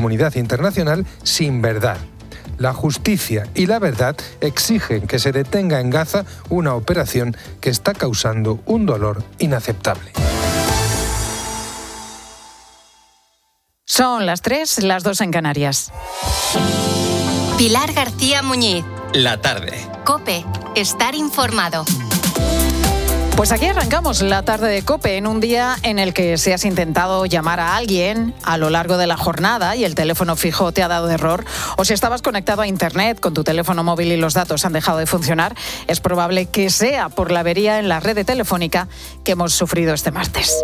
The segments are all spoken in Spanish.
comunidad internacional sin verdad. La justicia y la verdad exigen que se detenga en Gaza una operación que está causando un dolor inaceptable. Son las 3, las 2 en Canarias. Pilar García Muñiz. La tarde. COPE. Estar informado. Pues aquí arrancamos la tarde de COPE en un día en el que si has intentado llamar a alguien a lo largo de la jornada y el teléfono fijo te ha dado error, o si estabas conectado a internet con tu teléfono móvil y los datos han dejado de funcionar, es probable que sea por la avería en la red de Telefónica que hemos sufrido este martes.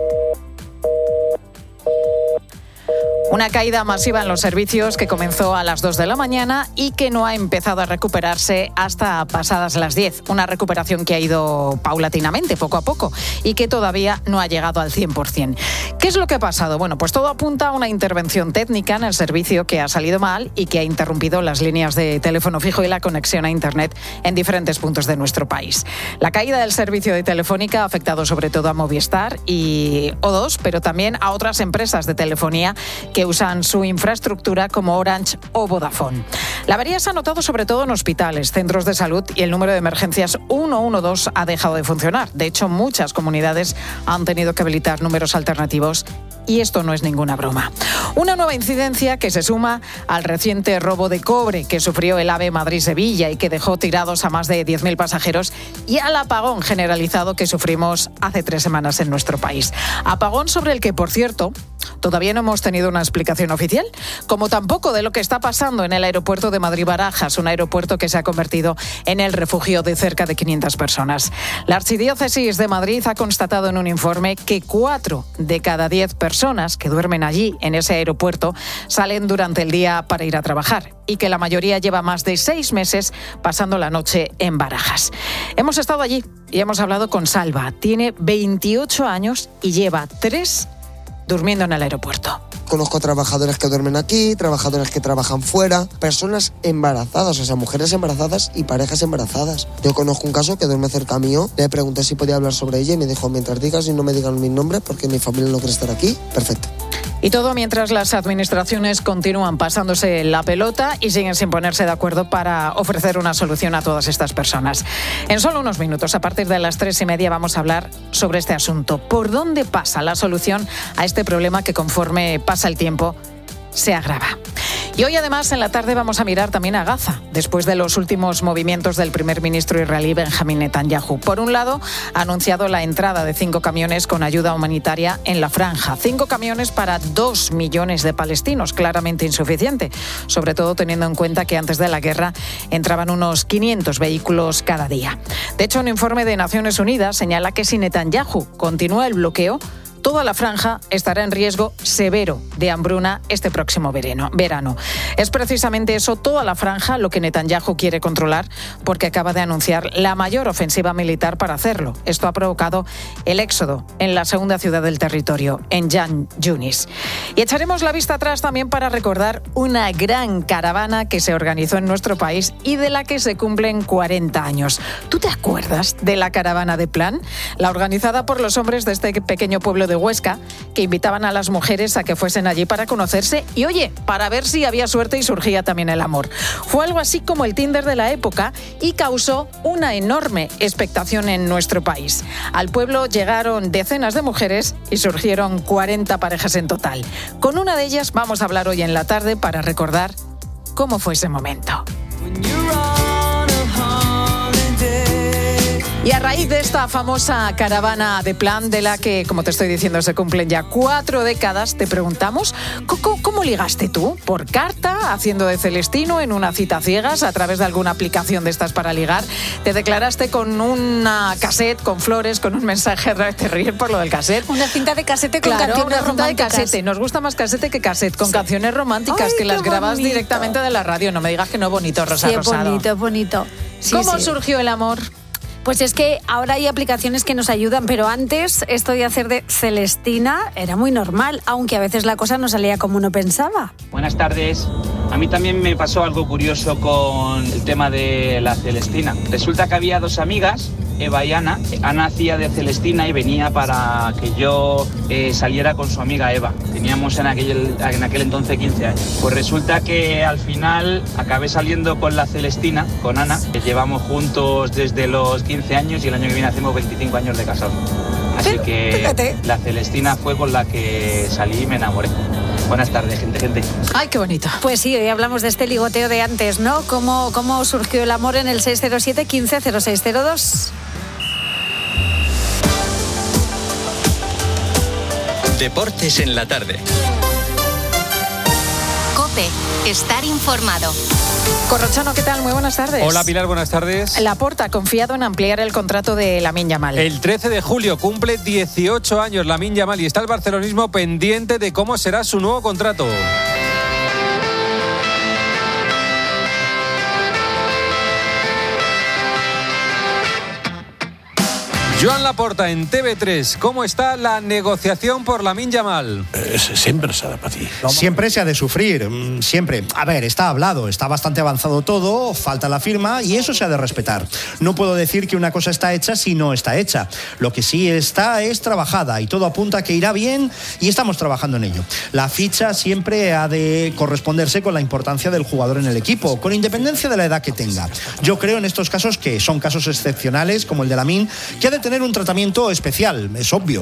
Una caída masiva en los servicios que comenzó a las 2 de la mañana y que no ha empezado a recuperarse hasta pasadas las 10. Una recuperación que ha ido paulatinamente, poco a poco, y que todavía no ha llegado al 100%. ¿Qué es lo que ha pasado? Bueno, pues todo apunta a una intervención técnica en el servicio que ha salido mal y que ha interrumpido las líneas de teléfono fijo y la conexión a Internet en diferentes puntos de nuestro país. La caída del servicio de Telefónica ha afectado sobre todo a Movistar y O2, pero también a otras empresas de telefonía que usan su infraestructura como Orange o Vodafone. La avería se ha notado sobre todo en hospitales, centros de salud y el número de emergencias 112 ha dejado de funcionar. De hecho, muchas comunidades han tenido que habilitar números alternativos y esto no es ninguna broma. Una nueva incidencia que se suma al reciente robo de cobre que sufrió el AVE Madrid-Sevilla y que dejó tirados a más de 10.000 pasajeros y al apagón generalizado que sufrimos hace 3 semanas en nuestro país. Apagón sobre el que, por cierto, todavía no hemos tenido una explicación oficial, como tampoco de lo que está pasando en el aeropuerto de Madrid-Barajas, un aeropuerto que se ha convertido en el refugio de cerca de 500 personas. La Archidiócesis de Madrid ha constatado en un informe que 4 de cada 10 personas que duermen allí, en ese aeropuerto, salen durante el día para ir a trabajar y que la mayoría lleva más de 6 meses pasando la noche en Barajas. Hemos estado allí y hemos hablado con Salva. Tiene 28 años y lleva 3 durmiendo en el aeropuerto. Conozco trabajadores que duermen aquí, trabajadores que trabajan fuera, personas embarazadas, o sea, mujeres embarazadas y parejas embarazadas. Yo conozco un caso que duerme cerca mío, le pregunté si podía hablar sobre ella y me dijo, mientras digas y no me digan mi nombre porque mi familia no quiere estar aquí, perfecto. Y todo mientras las administraciones continúan pasándose la pelota y siguen sin ponerse de acuerdo para ofrecer una solución a todas estas personas. En solo unos minutos, a partir de las 3:30, vamos a hablar sobre este asunto. ¿Por dónde pasa la solución a este problema que conforme pasa el tiempo se agrava? Y hoy además en la tarde vamos a mirar también a Gaza, después de los últimos movimientos del primer ministro israelí Benjamín Netanyahu. Por un lado, ha anunciado la entrada de 5 camiones con ayuda humanitaria en la franja. 5 camiones para 2 millones de palestinos, claramente insuficiente, sobre todo teniendo en cuenta que antes de la guerra entraban unos 500 vehículos cada día. De hecho, un informe de Naciones Unidas señala que si Netanyahu continúa el bloqueo, toda la franja estará en riesgo severo de hambruna este próximo verano. Es precisamente eso, toda la franja, lo que Netanyahu quiere controlar, porque acaba de anunciar la mayor ofensiva militar para hacerlo. Esto ha provocado el éxodo en la segunda ciudad del territorio, en Jan Yunis. Y echaremos la vista atrás también para recordar una gran caravana que se organizó en nuestro país y de la que se cumplen 40 años. ¿Tú te acuerdas de la caravana de Plan? La organizada por los hombres de este pequeño pueblo de Huesca, que invitaban a las mujeres a que fuesen allí para conocerse y, oye, para ver si había suerte y surgía también el amor. Fue algo así como el Tinder de la época y causó una enorme expectación en nuestro país. Al pueblo llegaron decenas de mujeres y surgieron 40 parejas en total. Con una de ellas vamos a hablar hoy en la tarde para recordar cómo fue ese momento. Y a raíz de esta famosa caravana de Plan, de la que, como te estoy diciendo, se cumplen ya 4 décadas, te preguntamos, ¿cómo ligaste tú? ¿Por carta, haciendo de Celestino, en una cita ciegas, a través de alguna aplicación de estas para ligar? ¿Te declaraste con una cassette, con flores, con un mensaje? Te ríes por lo del cassette. Una cinta de casete con canciones una cinta románticas. de casete. Nos gusta más casete que cassette, con canciones románticas. Ay, que las grabas bonito. Directamente de la radio. No me digas que no, bonito, Rosa Rosado. Bonito. Sí, ¿Cómo surgió el amor? Pues es que ahora hay aplicaciones que nos ayudan, pero antes esto de hacer de Celestina era muy normal, aunque a veces la cosa no salía como uno pensaba. Buenas tardes. A mí también me pasó algo curioso con el tema de la Celestina. Resulta que había 2 amigas Eva y Ana. Ana hacía de Celestina y venía para que yo saliera con su amiga Eva. Teníamos en aquel entonces 15 años. Pues resulta que al final acabé saliendo con la Celestina, con Ana, que llevamos juntos desde los 15 años y el año que viene hacemos 25 años de casados. Así que fíjate, la Celestina fue con la que salí y me enamoré. Buenas tardes, gente. Ay, qué bonito. Pues sí, hoy hablamos de este ligoteo de antes, ¿no? ¿Cómo surgió el amor en el 607 15 0602? Deportes en la tarde. COPE, estar informado. Corrochano, ¿qué tal? Muy buenas tardes. Hola Pilar, buenas tardes. Laporta ha confiado en ampliar el contrato de Lamine Yamal. El 13 de julio cumple 18 años Lamine Yamal y está el barcelonismo pendiente de cómo será su nuevo contrato. Joan Laporta en TV3. ¿Cómo está la negociación por Lamine Yamal? Siempre se ha de patir. Siempre se ha de sufrir, siempre. A ver, está hablado, está bastante avanzado todo, falta la firma y eso se ha de respetar. No puedo decir que una cosa está hecha si no está hecha. Lo que sí está es trabajada y todo apunta a que irá bien y estamos trabajando en ello. La ficha siempre ha de corresponderse con la importancia del jugador en el equipo, con independencia de la edad que tenga. Yo creo en estos casos que son casos excepcionales, como el de Lamine, que ha de tener un tratamiento especial, es obvio.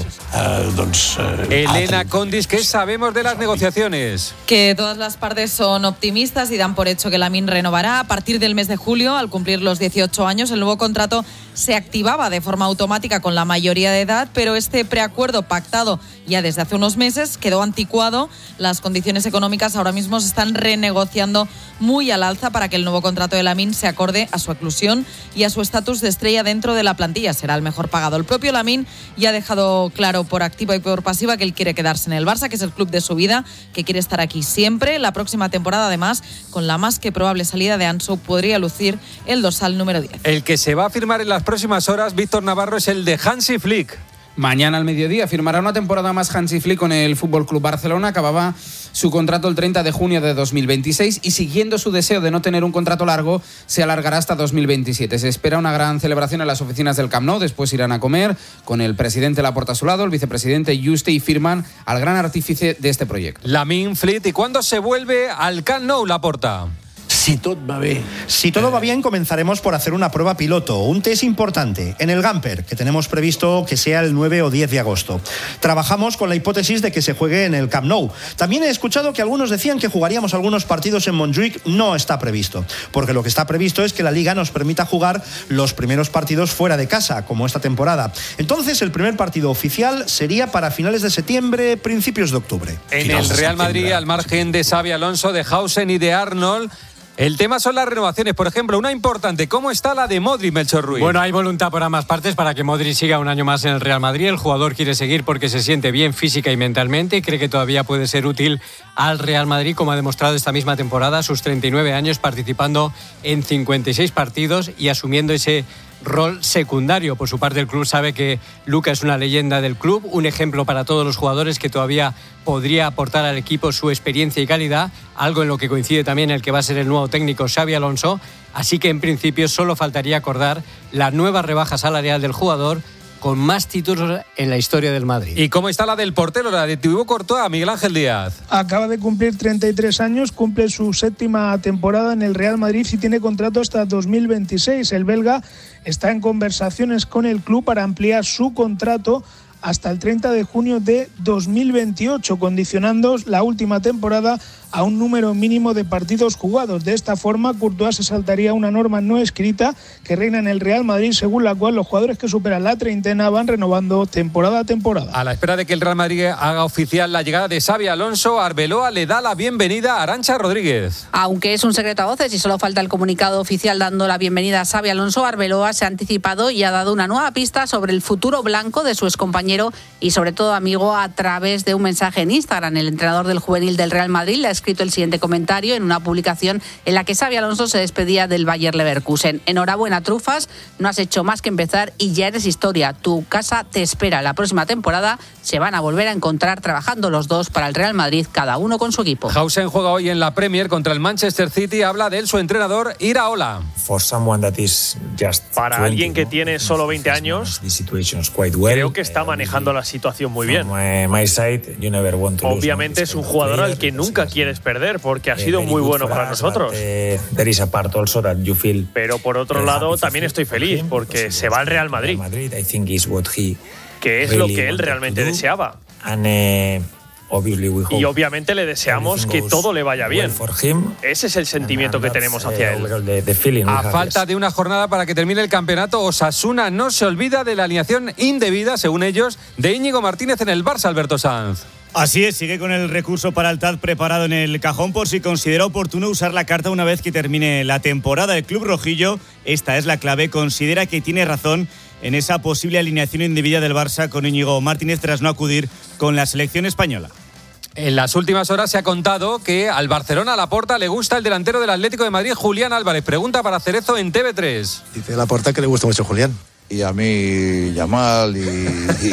Elena Condis, ¿qué sabemos de las negociaciones? Que todas las partes son optimistas y dan por hecho que Lamine renovará a partir del mes de julio. Al cumplir los 18 años, el nuevo contrato se activaba de forma automática con la mayoría de edad, pero este preacuerdo pactado ya desde hace unos meses quedó anticuado. Las condiciones económicas ahora mismo se están renegociando muy al alza para que el nuevo contrato de Lamine se acorde a su inclusión y a su estatus de estrella dentro de la plantilla. Será el mejor pagado. El propio Lamine ya ha dejado claro por activa y por pasiva que él quiere quedarse en el Barça, que es el club de su vida, que quiere estar aquí siempre. La próxima temporada, además, con la más que probable salida de Ansu, podría lucir el dorsal número 10. El que se va a firmar en las próximas horas, Víctor Navarro, es el de Hansi Flick. Mañana al mediodía firmará una temporada más Hansi Flick con el FC Barcelona. Acababa su contrato el 30 de junio de 2026 y siguiendo su deseo de no tener un contrato largo, se alargará hasta 2027. Se espera una gran celebración en las oficinas del Camp Nou. Después irán a comer con el presidente Laporta a su lado, el vicepresidente Juste, y firman al gran artífice de este proyecto. Lamine Flick. ¿Y cuándo se vuelve al Camp Nou, Laporta? Si todo va bien. Si todo va bien, comenzaremos por hacer una prueba piloto, un test importante, en el Gamper, que tenemos previsto que sea el 9 o 10 de agosto. Trabajamos con la hipótesis de que se juegue en el Camp Nou. También he escuchado que algunos decían que jugaríamos algunos partidos en Montjuïc. No está previsto, porque lo que está previsto es que la Liga nos permita jugar los primeros partidos fuera de casa, como esta temporada. Entonces, el primer partido oficial sería para finales de septiembre, principios de octubre. En el Real Madrid, al margen de Xabi Alonso, de Hausen y de Arnold, el tema son las renovaciones. Por ejemplo, una importante, ¿cómo está la de Modric, Melchor Ruiz? Bueno, hay voluntad por ambas partes para que Modric siga un año más en el Real Madrid. El jugador quiere seguir porque se siente bien física y mentalmente y cree que todavía puede ser útil al Real Madrid, como ha demostrado esta misma temporada, sus 39 años, participando en 56 partidos y asumiendo ese rol secundario. Por su parte, el club sabe que Luka es una leyenda del club, un ejemplo para todos los jugadores que todavía podría aportar al equipo su experiencia y calidad, algo en lo que coincide también el que va a ser el nuevo técnico Xabi Alonso. Así que en principio solo faltaría acordar la nueva rebaja salarial del jugador, con más títulos en la historia del Madrid. ¿Y cómo está la del portero, la de Thibaut Courtois, Miguel Ángel Díaz? Acaba de cumplir 33 años, cumple su séptima temporada en el Real Madrid y tiene contrato hasta 2026. El belga está en conversaciones con el club para ampliar su contrato hasta el 30 de junio de 2028, condicionando la última temporada a un número mínimo de partidos jugados. De esta forma, Courtois se saltaría una norma no escrita que reina en el Real Madrid, según la cual los jugadores que superan la treintena van renovando temporada a temporada. A la espera de que el Real Madrid haga oficial la llegada de Xabi Alonso, Arbeloa le da la bienvenida a Arantxa Rodríguez. Aunque es un secreto a voces y solo falta el comunicado oficial dando la bienvenida a Xabi Alonso, Arbeloa se ha anticipado y ha dado una nueva pista sobre el futuro blanco de su excompañero y sobre todo amigo a través de un mensaje en Instagram. El entrenador del juvenil del Real Madrid le ha escrito el siguiente comentario en una publicación en la que Xabi Alonso se despedía del Bayer Leverkusen. Enhorabuena, Trufas, no has hecho más que empezar y ya eres historia. Tu casa te espera. La próxima temporada se van a volver a encontrar trabajando los dos para el Real Madrid, cada uno con su equipo. Hausen juega hoy en la Premier contra el Manchester City. Habla de él su entrenador, Iraola. Para alguien que tiene solo 20 años, creo que está manejando la situación muy bien. Obviamente es un jugador al que nunca quieres perder porque ha sido muy bueno para nosotros. Pero por otro lado también estoy feliz porque se va al Real Madrid, que es lo que él realmente deseaba. Y obviamente le deseamos que todo le vaya bien. Ese es el sentimiento que tenemos hacia él. A falta de una jornada para que termine el campeonato, Osasuna no se olvida de la alineación indebida, según ellos, de Íñigo Martínez en el Barça, Alberto Sanz. Así es, sigue con el recurso para el TAD preparado en el cajón por si considera oportuno usar la carta una vez que termine la temporada. El club rojillo, esta es la clave, considera que tiene razón en esa posible alineación indebida del Barça con Íñigo Martínez tras no acudir con la selección española. En las últimas horas se ha contado que al Barcelona, a Laporta, le gusta el delantero del Atlético de Madrid, Julián Álvarez. Pregunta para Cerezo en TV3. Dice Laporta que le gusta mucho Julián. Y a mí, Yamal y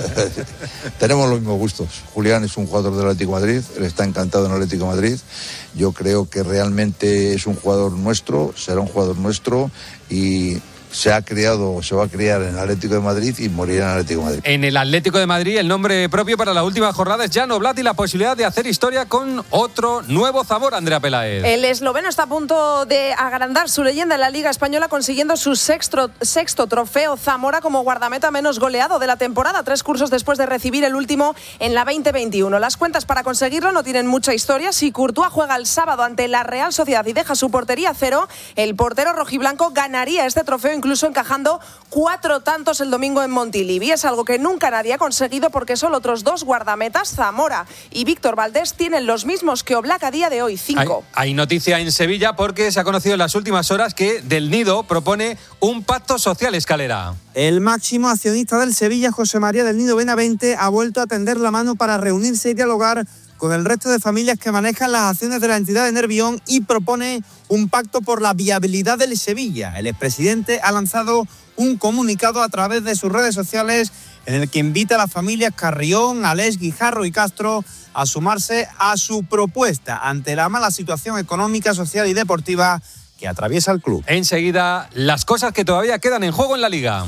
tenemos los mismos gustos. Julián es un jugador del Atlético de Madrid, él está encantado en el Atlético de Madrid. Yo creo que realmente es un jugador nuestro, será un jugador nuestro y se ha criado, se va a criar en el Atlético de Madrid y morirá en el Atlético de Madrid. En el Atlético de Madrid, el nombre propio para la última jornada es Jan Oblak y la posibilidad de hacer historia con otro nuevo Zamora, Andrea Peláez. El esloveno está a punto de agrandar su leyenda en la Liga Española, consiguiendo su sexto trofeo Zamora como guardameta menos goleado de la temporada, 3 cursos después de recibir el último en la 2021. Las cuentas para conseguirlo no tienen mucha historia. Si Courtois juega el sábado ante la Real Sociedad y deja su portería a 0, el portero rojiblanco ganaría este trofeo, incluso encajando 4 tantos el domingo en Montilivi. Es algo que nunca nadie ha conseguido porque solo otros 2 guardametas, Zamora y Víctor Valdés, tienen los mismos que Oblak a día de hoy, 5. Hay noticia en Sevilla porque se ha conocido en las últimas horas que Del Nido propone un pacto social, Escalera. El máximo accionista del Sevilla, José María Del Nido Benavente, ha vuelto a tender la mano para reunirse y dialogar con el resto de familias que manejan las acciones de la entidad de Nervión y propone un pacto por la viabilidad del Sevilla. El expresidente ha lanzado un comunicado a través de sus redes sociales en el que invita a las familias Carrión, Alés, Guijarro y Castro a sumarse a su propuesta ante la mala situación económica, social y deportiva que atraviesa el club. Enseguida, las cosas que todavía quedan en juego en la Liga.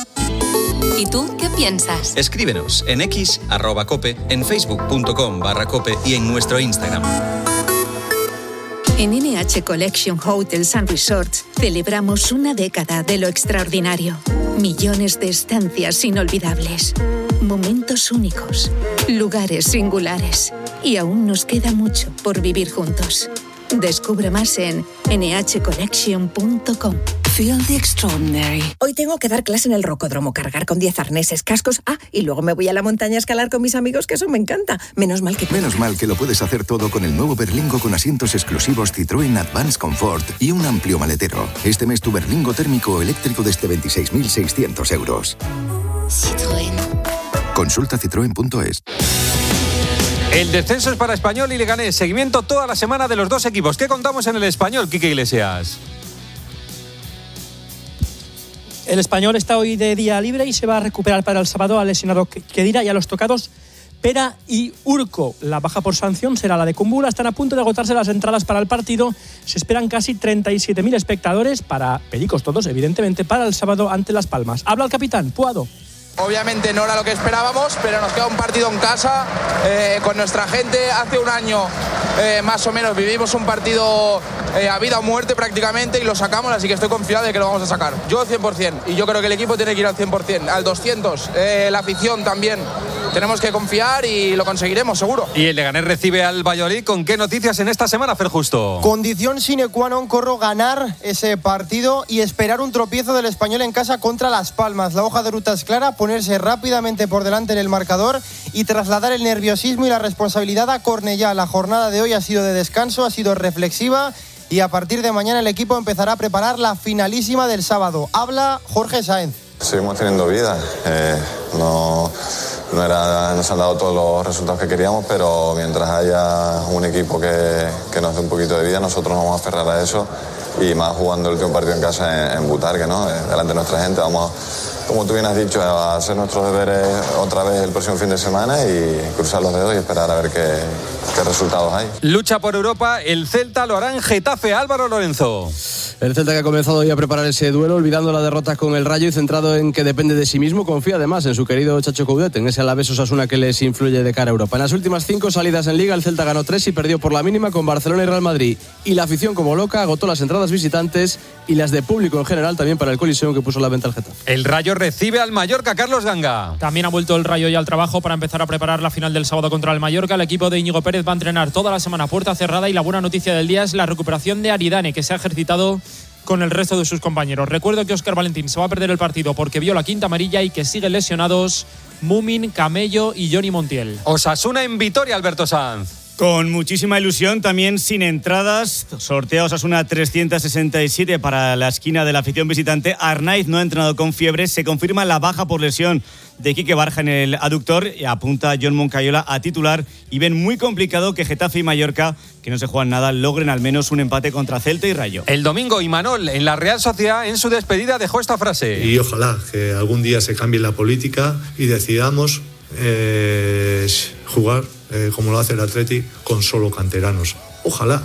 ¿Y tú qué piensas? Escríbenos en X, @cope, en facebook.com/cope y en nuestro Instagram. En NH Collection Hotels and Resorts celebramos una década de lo extraordinario. Millones de estancias inolvidables, momentos únicos, lugares singulares. Y aún nos queda mucho por vivir juntos. Descubre más en nhcollection.com. Feel the extraordinary. Hoy tengo que dar clase en el rocódromo, cargar con 10 arneses, cascos. Y luego me voy a la montaña a escalar con mis amigos, que eso me encanta. Menos mal que lo puedes hacer todo con el nuevo Berlingo con asientos exclusivos Citroën Advanced Comfort y un amplio maletero. Este mes tu Berlingo térmico o eléctrico desde 26.600 euros. Citroën. Consulta citroen.es. El descenso es para Español y Leganés. Seguimiento toda la semana de los dos equipos. ¿Qué contamos en el Español, Quique Iglesias? El Español está hoy de día libre y se va a recuperar para el sábado al lesionado Khedira y a los tocados Pera y Urco. La baja por sanción será la de Kumbula. Están a punto de agotarse las entradas para el partido. Se esperan casi 37.000 espectadores, para pericos todos, evidentemente, para el sábado ante Las Palmas. Habla el capitán, Puado. Obviamente no era lo que esperábamos, pero nos queda un partido en casa con nuestra gente. Hace un año más o menos vivimos un partido a vida o muerte prácticamente y lo sacamos, así que estoy confiado de que lo vamos a sacar. Yo al 100%, y yo creo que el equipo tiene que ir al 100%, al 200%, la afición también. Tenemos que confiar y lo conseguiremos, seguro. Y el Leganés recibe al Valladolid. ¿Con qué noticias en esta semana, Fer Justo? Condición sine qua non, Corro, ganar ese partido y esperar un tropiezo del Español en casa contra Las Palmas. La hoja de ruta es clara, ponerse rápidamente por delante en el marcador y trasladar el nerviosismo y la responsabilidad a Cornellá. La jornada de hoy ha sido de descanso, ha sido reflexiva y a partir de mañana el equipo empezará a preparar la finalísima del sábado. Habla Jorge Sáenz. Seguimos teniendo vida, nos han dado todos los resultados que queríamos, pero mientras haya un equipo que nos dé un poquito de vida, nosotros nos vamos a aferrar a eso, y más jugando el último partido en casa en Butarque, ¿no? Delante de nuestra gente. Vamos, como tú bien has dicho, a hacer nuestros deberes otra vez el próximo fin de semana y cruzar los dedos y esperar a ver qué resultados hay. Lucha por Europa, el Celta lo hará en Getafe. Álvaro Lorenzo. El Celta, que ha comenzado ya a preparar ese duelo, olvidando la derrota con el Rayo y centrado en que depende de sí mismo, confía además en su querido Chacho Coudet, en ese Alavés Osasuna que les influye de cara a Europa. En las últimas 5 salidas en Liga, el Celta ganó 3 y perdió por la mínima con Barcelona y Real Madrid. Y la afición, como loca, agotó las entradas visitantes y las de público en general, también para el Coliseum, que puso a la venta al Getafe. El Rayo recibe al Mallorca. Carlos Ganga. También ha vuelto el Rayo ya al trabajo para empezar a preparar la final del sábado contra el Mallorca. El equipo de Íñigo Pérez va a entrenar toda la semana a puerta cerrada, y la buena noticia del día es la recuperación de Aridane, que se ha ejercitado con el resto de sus compañeros. Recuerdo que Óscar Valentín se va a perder el partido porque vio la quinta amarilla y que siguen lesionados Mumin, Camello y Johnny Montiel. Osasuna en Vitoria, Alberto Sanz. Con muchísima ilusión, también sin entradas. Sortea Osasuna 367 para la esquina de la afición visitante. Arnaiz no ha entrenado con fiebre. Se confirma la baja por lesión de Quique Barja en el aductor. Y apunta John Moncayola a titular. Y ven muy complicado que Getafe y Mallorca, que no se juegan nada, logren al menos un empate contra Celta y Rayo. El domingo, Imanol, en la Real Sociedad, en su despedida, dejó esta frase. Y ojalá que algún día se cambie la política y decidamos jugar como lo hace el Atleti, con solo canteranos. Ojalá.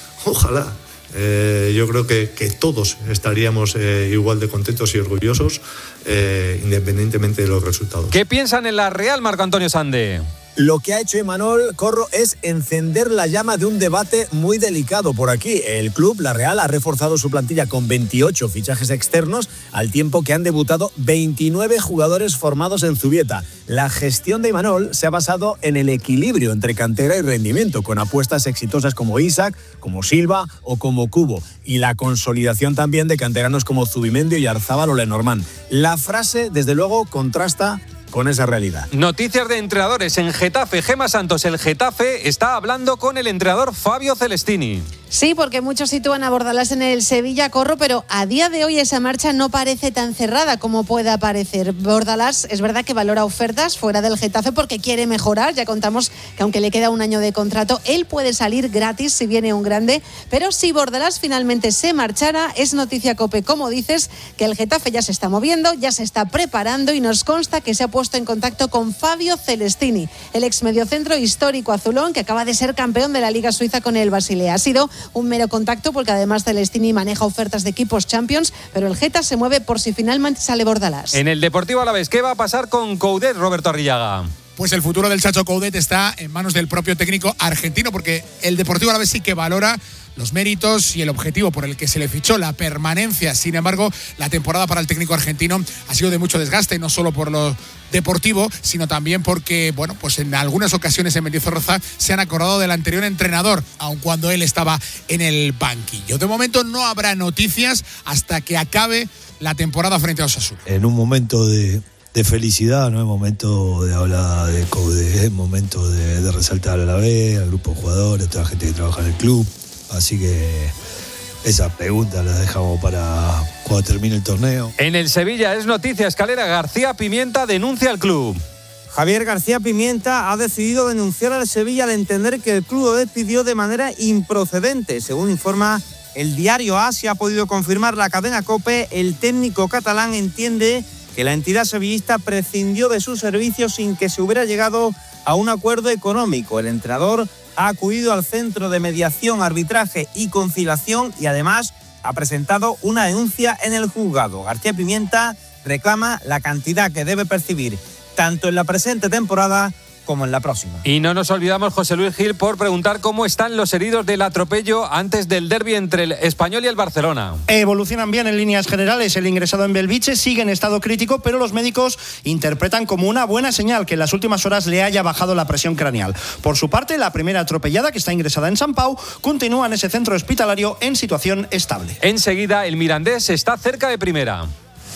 Yo creo que todos estaríamos igual de contentos y orgullosos, independientemente de los resultados. ¿Qué piensan en la Real, Marco Antonio Sande? Lo que ha hecho Imanol Corro es encender la llama de un debate muy delicado por aquí. El club, la Real, ha reforzado su plantilla con 28 fichajes externos, al tiempo que han debutado 29 jugadores formados en Zubieta. La gestión de Imanol se ha basado en el equilibrio entre cantera y rendimiento, con apuestas exitosas como Isaac, como Silva o como Cubo, y la consolidación también de canteranos como Zubimendi y Arzábal o Lenormand. La frase, desde luego, contrasta con esa realidad. Noticias de entrenadores en Getafe. Gemma Santos, el Getafe está hablando con el entrenador Fabio Celestini. Sí, porque muchos sitúan a Bordalás en el Sevilla, Corro, pero a día de hoy esa marcha no parece tan cerrada como pueda parecer. Bordalás es verdad que valora ofertas fuera del Getafe porque quiere mejorar. Ya contamos que aunque le queda un año de contrato, él puede salir gratis si viene un grande. Pero si Bordalás finalmente se marchara, es noticia COPE, como dices, que el Getafe ya se está moviendo, ya se está preparando, y nos consta que se ha puesto en contacto con Fabio Celestini, el ex mediocentro histórico azulón que acaba de ser campeón de la Liga Suiza con el Basilea. Ha sido un mero contacto porque además Celestini maneja ofertas de equipos Champions, pero el Geta se mueve por si finalmente sale Bordalás. En el Deportivo Alavés, ¿qué va a pasar con Coudet, Roberto Arrillaga? Pues el futuro del Chacho Coudet está en manos del propio técnico argentino, porque el Deportivo Alavés sí que valora los méritos y el objetivo por el que se le fichó, la permanencia. Sin embargo, la temporada para el técnico argentino ha sido de mucho desgaste, no solo por lo deportivo, sino también porque, bueno, pues en algunas ocasiones en Mendizorroza se han acordado del anterior entrenador, aun cuando él estaba en el banquillo. De momento no habrá noticias hasta que acabe la temporada frente a Osasuna. En un momento de felicidad, no es momento de hablar de Coudet, es momento de resaltar a la vez, al grupo de jugadores, a toda la gente que trabaja en el club. Así que esa pregunta la dejamos para cuando termine el torneo. En el Sevilla es noticia, Escalera. García Pimienta denuncia al club. Javier García Pimienta ha decidido denunciar al Sevilla al entender que el club lo despidió de manera improcedente. Según informa el diario AS, y ha podido confirmar la cadena COPE, el técnico catalán entiende que la entidad sevillista prescindió de sus servicios sin que se hubiera llegado a un acuerdo económico. El entrenador ha acudido al Centro de Mediación, Arbitraje y Conciliación y además ha presentado una denuncia en el juzgado. García Pimienta reclama la cantidad que debe percibir tanto en la presente temporada como en la próxima. Y no nos olvidamos, José Luis Gil, por preguntar cómo están los heridos del atropello antes del derbi entre el Español y el Barcelona. Evolucionan bien en líneas generales. El ingresado en Belviche sigue en estado crítico, pero los médicos interpretan como una buena señal que en las últimas horas le haya bajado la presión craneal. Por su parte, la primera atropellada, que está ingresada en Sant Pau, continúa en ese centro hospitalario en situación estable. Enseguida, el Mirandés está cerca de primera.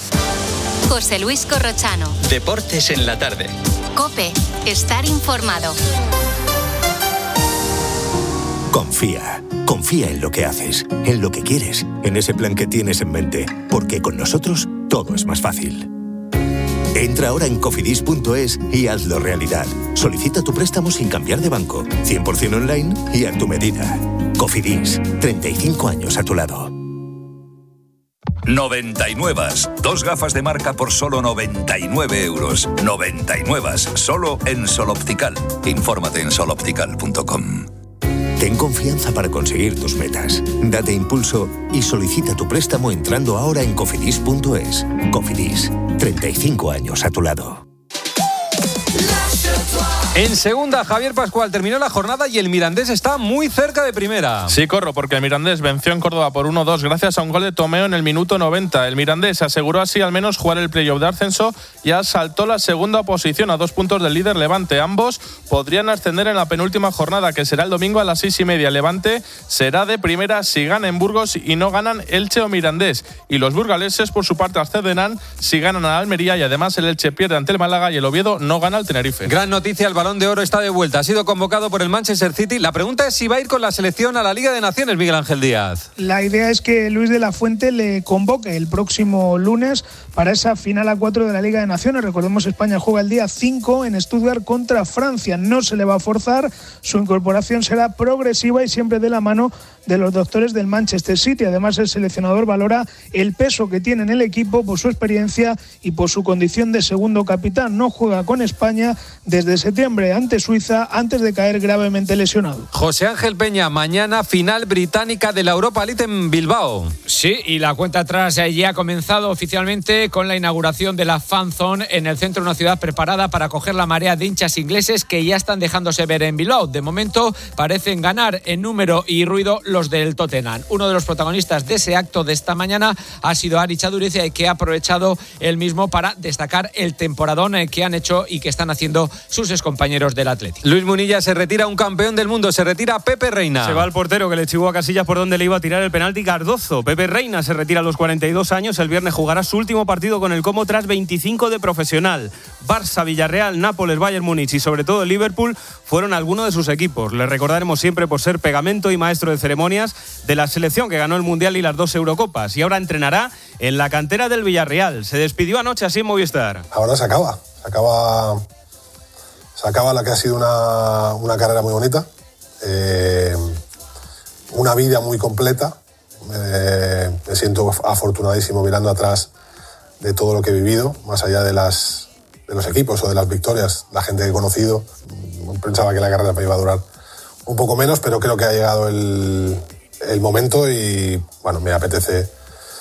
José Luis Corrochano. Deportes en la tarde. COPE. Estar informado. Confía en lo que haces, en lo que quieres, en ese plan que tienes en mente, porque con nosotros todo es más fácil. Entra ahora en cofidis.es y hazlo realidad. Solicita tu préstamo sin cambiar de banco, 100% online y a tu medida. Cofidis, 35 años a tu lado. 99. 2 gafas de marca por solo 99 euros. 99. Solo en Sol Optical. Infórmate en soloptical.com. Ten confianza para conseguir tus metas. Date impulso y solicita tu préstamo entrando ahora en cofidis.es. Cofidis, 35 años a tu lado. En segunda, Javier Pascual, terminó la jornada y el Mirandés está muy cerca de primera. Sí, Corro, porque el Mirandés venció en Córdoba por 1-2 gracias a un gol de Tomeo en el minuto 90. El Mirandés aseguró así al menos jugar el playoff de ascenso y asaltó la segunda posición a 2 puntos del líder Levante. Ambos podrían ascender en la penúltima jornada, que será el domingo a las 6:30. Levante será de primera si gana en Burgos y no ganan Elche o Mirandés. Y los burgaleses, por su parte, accederán si ganan a Almería, y además el Elche pierde ante el Málaga y el Oviedo no gana al Tenerife. Gran noticia, el Balón de Oro está de vuelta. Ha sido convocado por el Manchester City. La pregunta es si va a ir con la selección a la Liga de Naciones, Miguel Ángel Díaz. La idea es que Luis de la Fuente le convoque el próximo lunes para esa final a 4 de la Liga de Naciones. Recordemos, España juega el día 5 en Stuttgart contra Francia. No se le va a forzar. Su incorporación será progresiva y siempre de la mano de los doctores del Manchester City. Además, el seleccionador valora el peso que tiene en el equipo por su experiencia y por su condición de segundo capitán. No juega con España desde septiembre ante Suiza, antes de caer gravemente lesionado. José Ángel Peña, mañana final británica de la Europa League en Bilbao. Sí, y la cuenta atrás ya ha comenzado oficialmente con la inauguración de la Fan Zone en el centro de una ciudad preparada para acoger la marea de hinchas ingleses que ya están dejándose ver en Bilbao. De momento parecen ganar en número y ruido los del Tottenham. Uno de los protagonistas de ese acto de esta mañana ha sido Aritz Aduriz, que ha aprovechado él mismo para destacar el temporadón que han hecho y que están haciendo sus excompañeros del Atlético. Luis Munilla, se retira un campeón del mundo, se retira Pepe Reina. Se va el portero que le chivó a Casillas por donde le iba a tirar el penalti Cardozo. Pepe Reina se retira a los 42 años. El viernes jugará su último partido con el Como tras 25 de profesional. Barça, Villarreal, Nápoles, Bayern Múnich y sobre todo el Liverpool fueron algunos de sus equipos. Le recordaremos siempre por ser pegamento y maestro de ceremonias de la selección que ganó el Mundial y las 2 Eurocopas. Y ahora entrenará en la cantera del Villarreal. Se despidió anoche así en Movistar. Ahora se acaba la que ha sido una carrera muy bonita, una vida muy completa. Me siento afortunadísimo mirando atrás de todo lo que he vivido, más allá de los equipos o de las victorias, la gente que he conocido. Pensaba que la carrera me iba a durar un poco menos, pero creo que ha llegado el momento y bueno, me apetece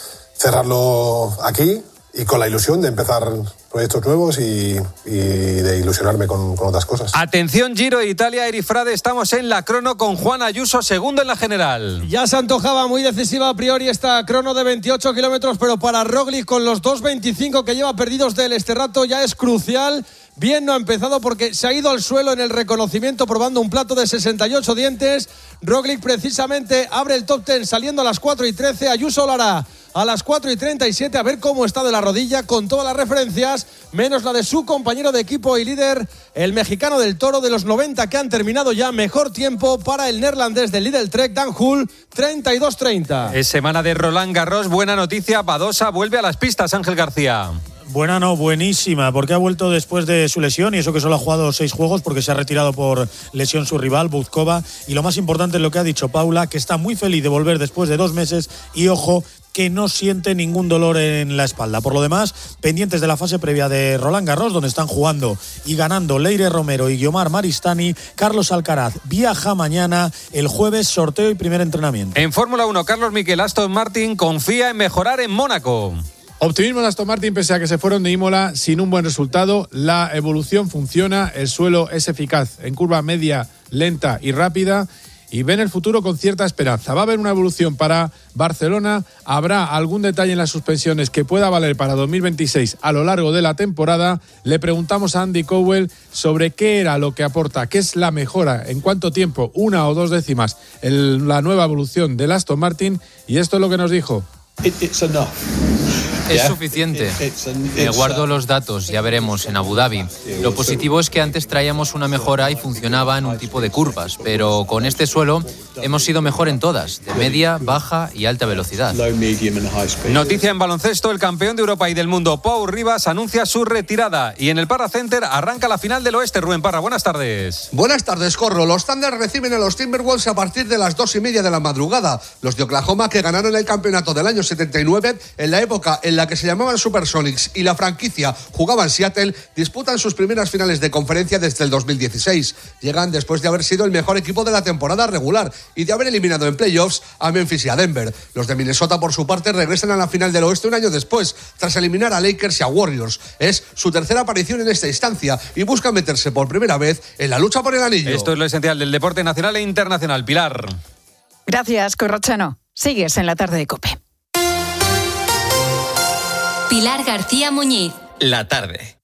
cerrarlo aquí y con la ilusión de empezar proyectos nuevos y de ilusionarme con otras cosas. Atención, Giro de Italia, Erifrade, estamos en la crono con Juan Ayuso, segundo en la general. Ya se antojaba muy decisiva a priori esta crono de 28 kilómetros, pero para Roglic, con los 2.25 que lleva perdidos del este rato, ya es crucial. Bien no ha empezado porque se ha ido al suelo en el reconocimiento probando un plato de 68 dientes. Roglic precisamente abre el top 10 saliendo a las 4:13. Ayuso lo hará a las 4:37, a ver cómo está de la rodilla, con todas las referencias, menos la de su compañero de equipo y líder, el mexicano del Toro, de los 90 que han terminado ya. Mejor tiempo para el neerlandés del Lidl Trek, Dan Hull, 32:30. Es semana de Roland Garros, buena noticia, Badosa vuelve a las pistas, Ángel García. Buena no, buenísima, porque ha vuelto después de su lesión, y eso que solo ha jugado 6 juegos porque se ha retirado por lesión su rival, Buzkova. Y lo más importante es lo que ha dicho Paula, que está muy feliz de volver después de 2 meses y, ojo, que no siente ningún dolor en la espalda. Por lo demás, pendientes de la fase previa de Roland Garros, donde están jugando y ganando Leire Romero y Guiomar Maristani. Carlos Alcaraz viaja mañana, el jueves sorteo y primer entrenamiento. En Fórmula 1, Carlos Miquel, Aston Martin confía en mejorar en Mónaco. Optimismo de Aston Martin pese a que se fueron de Imola sin un buen resultado. La evolución funciona, el suelo es eficaz en curva media, lenta y rápida, y ven el futuro con cierta esperanza. Va a haber una evolución para Barcelona, habrá algún detalle en las suspensiones que pueda valer para 2026 a lo largo de la temporada. Le preguntamos a Andy Cowell sobre qué era lo que aporta, qué es la mejora, en cuánto tiempo, 1 o 2 décimas, la nueva evolución del Aston Martin, y esto es lo que nos dijo. It's enough. Es suficiente. Me guardo los datos, ya veremos, en Abu Dhabi. Lo positivo es que antes traíamos una mejora y funcionaba en un tipo de curvas, pero con este suelo hemos sido mejor en todas, de media, baja y alta velocidad. Noticia en baloncesto, el campeón de Europa y del mundo, Pau Ribas, anuncia su retirada. Y en el Parra Center arranca la final del oeste. Rubén Parra, buenas tardes. Buenas tardes, Corro. Los Thunder reciben a los Timberwolves a partir de las 2:30 de la madrugada. Los de Oklahoma, que ganaron el campeonato del año 79, en la época en la que se llamaban Supersonics y la franquicia jugaba en Seattle, disputan sus primeras finales de conferencia desde el 2016. Llegan después de haber sido el mejor equipo de la temporada regular y de haber eliminado en playoffs a Memphis y a Denver. Los de Minnesota, por su parte, regresan a la final del oeste un año después, tras eliminar a Lakers y a Warriors. Es su tercera aparición en esta instancia y buscan meterse por primera vez en la lucha por el anillo. Esto es lo esencial del deporte nacional e internacional. Pilar. Gracias, Corrochano. Sigues en la tarde de COPE. Pilar García Muñiz. La tarde.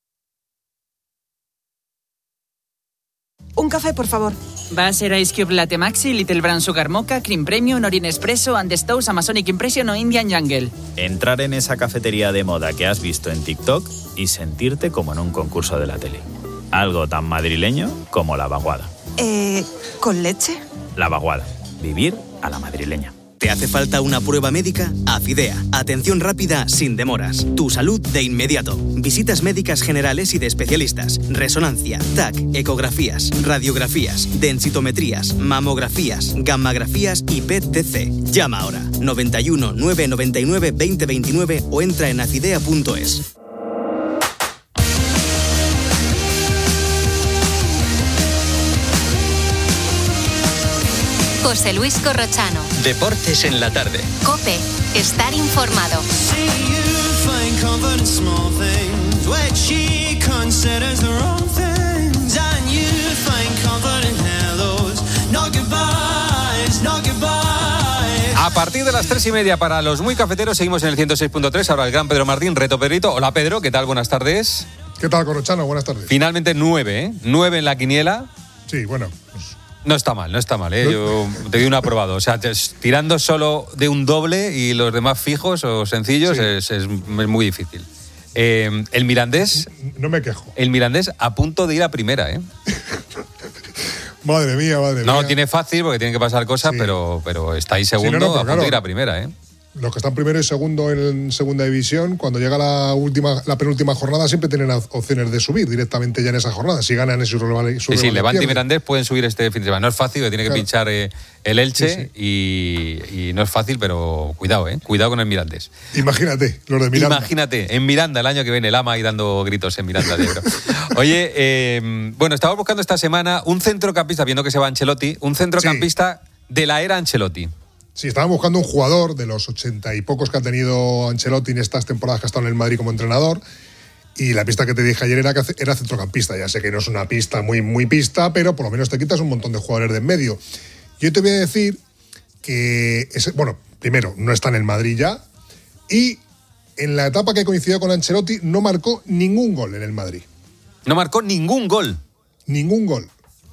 Un café, por favor. Va a ser Ice Cube Latte Maxi, Little Brown Sugar Mocha, Cream Premium, Orine Espresso, Andestows, Amazonic Impression o Indian Jungle. Entrar en esa cafetería de moda que has visto en TikTok y sentirte como en un concurso de la tele. Algo tan madrileño como la vaguada. ¿Con leche? La vaguada. Vivir a la madrileña. ¿Te hace falta una prueba médica? Afidea. Atención rápida sin demoras. Tu salud de inmediato. Visitas médicas generales y de especialistas. Resonancia, TAC, ecografías, radiografías, densitometrías, mamografías, gammagrafías y PET-CT. Llama ahora. 91 999 2029 o entra en afidea.es. José Luis Corrochano. Deportes en la tarde. COPE. Estar informado. A partir de las 3:30 para los muy cafeteros seguimos en el 106.3. Ahora el gran Pedro Martín, Reto Pedrito. Hola Pedro, ¿qué tal? Buenas tardes. ¿Qué tal, Corrochano? Buenas tardes. Finalmente 9, ¿eh? 9 en la quiniela. Sí, bueno. No está mal, ¿eh? Yo te doy un aprobado. O sea, tirando solo de un doble y los demás fijos o sencillos es muy difícil. El Mirandés... No me quejo. El Mirandés a punto de ir a primera, ¿eh? Madre mía. No lo tiene fácil porque tienen que pasar cosas, pero está ahí segundo a punto de ir a primera, ¿eh? Los que están primero y segundo en segunda división, cuando llega la penúltima jornada, siempre tienen opciones de subir directamente ya en esa jornada, si ganan en su rival. Sí, Levante y Mirandés pueden subir este fin de semana. No es fácil, porque tiene que pinchar el Elche y no es fácil, pero cuidado, cuidado con el Mirandés. Imagínate, los de Miranda. Imagínate, en Miranda el año que viene el AMA y dando gritos en Miranda de Ebro. Oye, bueno, estaba buscando esta semana un centrocampista, viendo que se va Ancelotti, un centrocampista de la era Ancelotti. Sí, estaban buscando un jugador de los 80 y pocos que ha tenido Ancelotti en estas temporadas que ha estado en el Madrid como entrenador. Y la pista que te dije ayer era que era centrocampista. Ya sé que no es una pista muy pista, pero por lo menos te quitas un montón de jugadores de en medio. Yo te voy a decir que, primero, no está en el Madrid ya. Y en la etapa que coincidió con Ancelotti no marcó ningún gol en el Madrid. ¿No marcó ningún gol? Ningún gol.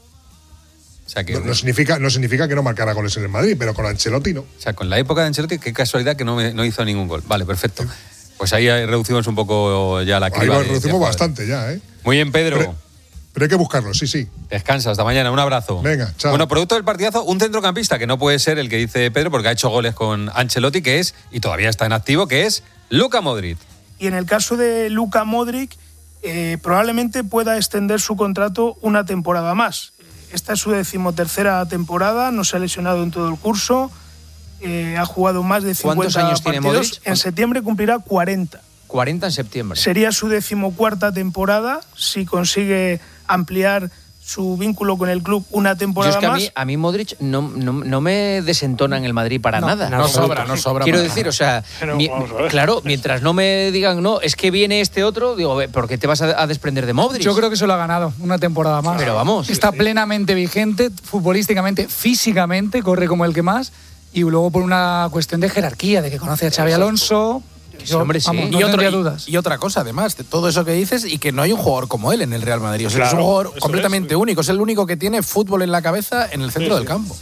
O sea que no significa que no marcara goles en el Madrid, pero con Ancelotti no. O sea, con la época de Ancelotti, qué casualidad que no hizo ningún gol. Vale, perfecto. Pues ahí reducimos un poco ya la criba. Ahí lo reducimos bastante ya, ¿eh? Muy bien, Pedro. Pero hay que buscarlo, sí. Descansa, hasta mañana. Un abrazo. Venga, chao. Bueno, producto del partidazo, un centrocampista que no puede ser el que dice Pedro, porque ha hecho goles con Ancelotti, que es, y todavía está en activo, que es Luka Modric. Y en el caso de Luka Modric, probablemente pueda extender su contrato una temporada más. Esta es su 13ª temporada, no se ha lesionado en todo el curso, ha jugado más de 50 ¿Cuántos años partidos. tiene Modric? En septiembre cumplirá 40. 40 en septiembre. Sería su 14ª temporada si consigue ampliar su vínculo con el club una temporada más. A mí Modric no me desentona en el Madrid para nada. No sobra. Quiero decir, o sea, claro, mientras no me digan, no, es que viene este otro, digo, ¿por qué te vas a desprender de Modric? Yo creo que se lo ha ganado, una temporada más. Pero vamos. Está plenamente vigente, futbolísticamente, físicamente, corre como el que más, y luego por una cuestión de jerarquía, de que conoce a Xabi Alonso. Hombre, sí. Vamos, no tendría dudas. Y otra cosa, además, de todo eso que dices, y que no hay un jugador como él en el Real Madrid. O sea, es un jugador completamente único. Es el único que tiene fútbol en la cabeza en el centro del campo.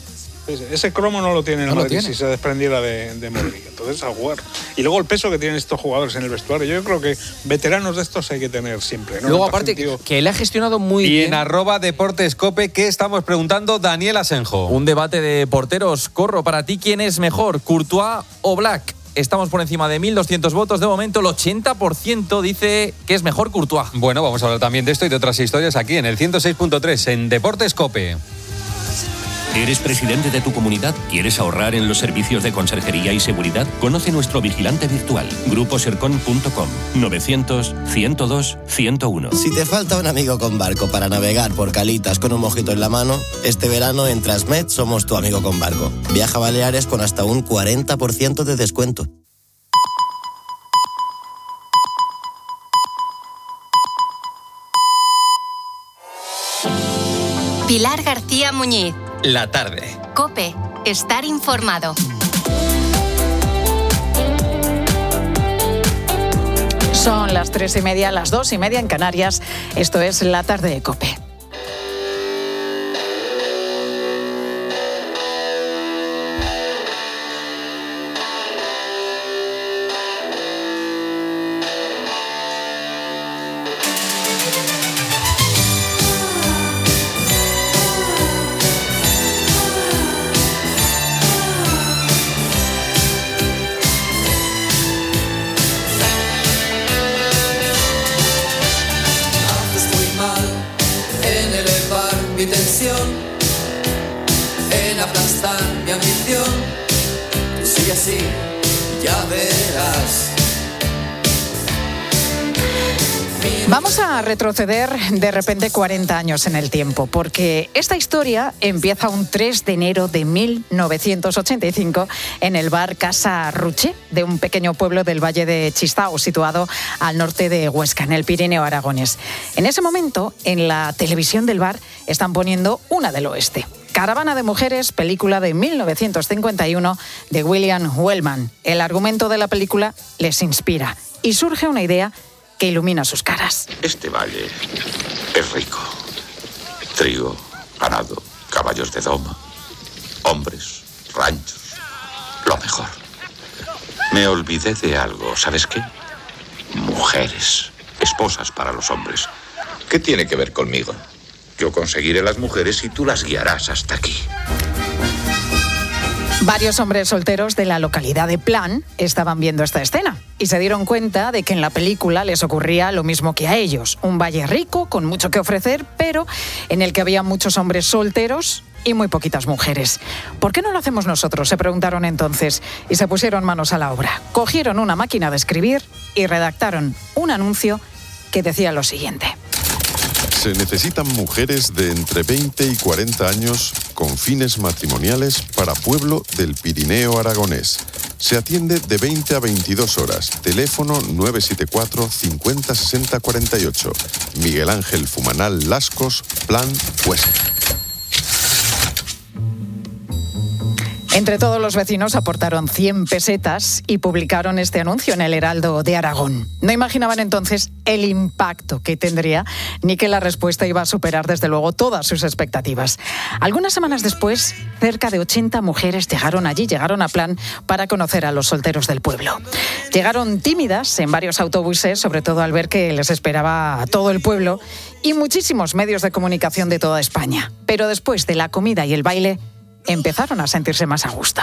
Ese cromo no lo tiene el No lo Madrid tiene. si se desprendiera de Modric. Entonces, a jugar. Y luego el peso que tienen estos jugadores en el vestuario. Yo creo que veteranos de estos hay que tener siempre, ¿no? Luego, aparte, que él ha gestionado muy y bien. en @deportescope, ¿qué estamos preguntando? Daniel Asenjo. Un debate de porteros. Corro, para ti, ¿quién es mejor, Courtois o Black? Estamos por encima de 1.200 votos. De momento, el 80% dice que es mejor Courtois. Bueno, vamos a hablar también de esto y de otras historias aquí en el 106.3, en Deportescope. ¿Eres presidente de tu comunidad? ¿Quieres ahorrar en los servicios de conserjería y seguridad? Conoce nuestro vigilante virtual, gruposercon.com, 900-102-101. Si te falta un amigo con barco para navegar por calitas con un mojito en la mano, este verano en Transmed somos tu amigo con barco. Viaja a Baleares con hasta un 40% de descuento. Pilar García Muñiz. La tarde. COPE. Estar informado. Son las 3:30, las 2:30 en Canarias. Esto es La Tarde de COPE. Mi tensión, en aplastar mi ambición. Sigue así, ya verás. Vamos a retroceder de repente 40 años en el tiempo, porque esta historia empieza un 3 de enero de 1985 en el bar Casa Ruche, de un pequeño pueblo del Valle de Chistao, situado al norte de Huesca, en el Pirineo aragonés. En ese momento, en la televisión del bar, están poniendo Una del Oeste. Caravana de mujeres, película de 1951 de William Wellman. El argumento de la película les inspira y surge una idea que ilumina sus caras. Este valle es rico. Trigo, ganado, caballos de doma, hombres, ranchos, lo mejor. Me olvidé de algo, ¿sabes qué? Mujeres, esposas para los hombres. ¿Qué tiene que ver conmigo? Yo conseguiré las mujeres y tú las guiarás hasta aquí. Varios hombres solteros de la localidad de Plan estaban viendo esta escena y se dieron cuenta de que en la película les ocurría lo mismo que a ellos. Un valle rico, con mucho que ofrecer, pero en el que había muchos hombres solteros y muy poquitas mujeres. ¿Por qué no lo hacemos nosotros?, se preguntaron entonces y se pusieron manos a la obra. Cogieron una máquina de escribir y redactaron un anuncio que decía lo siguiente. Se necesitan mujeres de entre 20 y 40 años con fines matrimoniales para pueblo del Pirineo aragonés. Se atiende de 20 a 22 horas. Teléfono 974 50 60 48. Miguel Ángel Fumanal Lascos, Plan Huesca. Entre todos los vecinos aportaron 100 pesetas y publicaron este anuncio en el Heraldo de Aragón. No imaginaban entonces el impacto que tendría, ni que la respuesta iba a superar desde luego todas sus expectativas. Algunas semanas después, cerca de 80 mujeres llegaron a Plan para conocer a los solteros del pueblo. Llegaron tímidas en varios autobuses, sobre todo al ver que les esperaba a todo el pueblo y muchísimos medios de comunicación de toda España. Pero después de la comida y el baile, empezaron a sentirse más a gusto.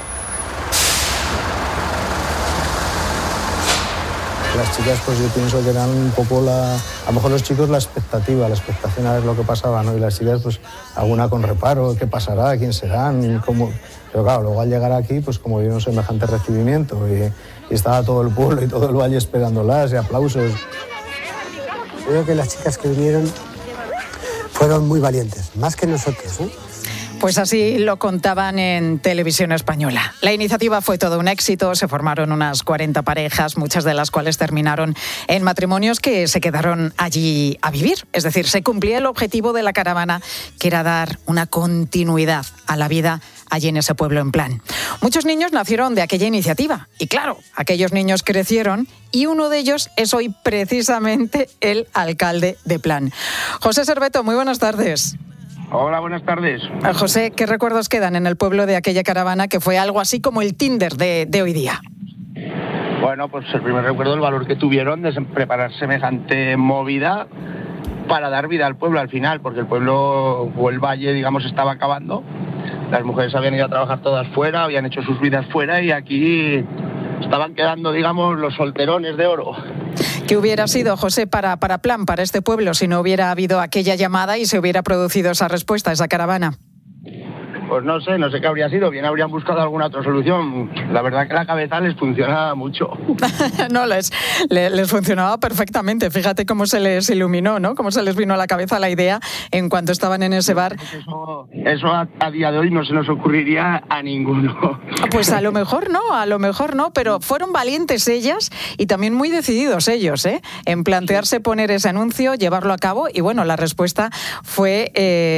Las chicas, pues yo pienso que eran un poco a lo mejor los chicos la expectación a ver lo que pasaba, ¿no? Y las chicas, pues alguna con reparo, ¿qué pasará? ¿Quién serán? ¿Cómo? Pero claro, luego al llegar aquí, pues como vieron semejante recibimiento y estaba todo el pueblo y todo el valle esperándolas y aplausos. Creo que las chicas que vinieron fueron muy valientes, más que nosotros, ¿eh? Pues así lo contaban en Televisión Española. La iniciativa fue todo un éxito, se formaron unas 40 parejas, muchas de las cuales terminaron en matrimonios que se quedaron allí a vivir. Es decir, se cumplía el objetivo de la caravana, que era dar una continuidad a la vida allí en ese pueblo en Plan. Muchos niños nacieron de aquella iniciativa y claro, aquellos niños crecieron y uno de ellos es hoy precisamente el alcalde de Plan. José Serveto, muy buenas tardes. Hola, buenas tardes. José, ¿qué recuerdos quedan en el pueblo de aquella caravana que fue algo así como el Tinder de hoy día? Bueno, pues el primer recuerdo, el valor que tuvieron de preparar semejante movida para dar vida al pueblo al final, porque el pueblo o el valle, digamos, estaba acabando. Las mujeres habían ido a trabajar todas fuera, habían hecho sus vidas fuera y aquí estaban quedando, digamos, los solterones de oro. ¿Qué hubiera sido, José, para Plan, para este pueblo, si no hubiera habido aquella llamada y se hubiera producido esa respuesta, esa caravana? Pues no sé qué habría sido, bien habrían buscado alguna otra solución. La verdad que la cabeza les funcionaba mucho. No, les funcionaba perfectamente. Fíjate cómo se les iluminó, ¿no? Cómo se les vino a la cabeza la idea en cuanto estaban en ese bar. Eso a día de hoy no se nos ocurriría a ninguno. Pues a lo mejor no, pero fueron valientes ellas y también muy decididos ellos, en plantearse poner ese anuncio, llevarlo a cabo y bueno, la respuesta fue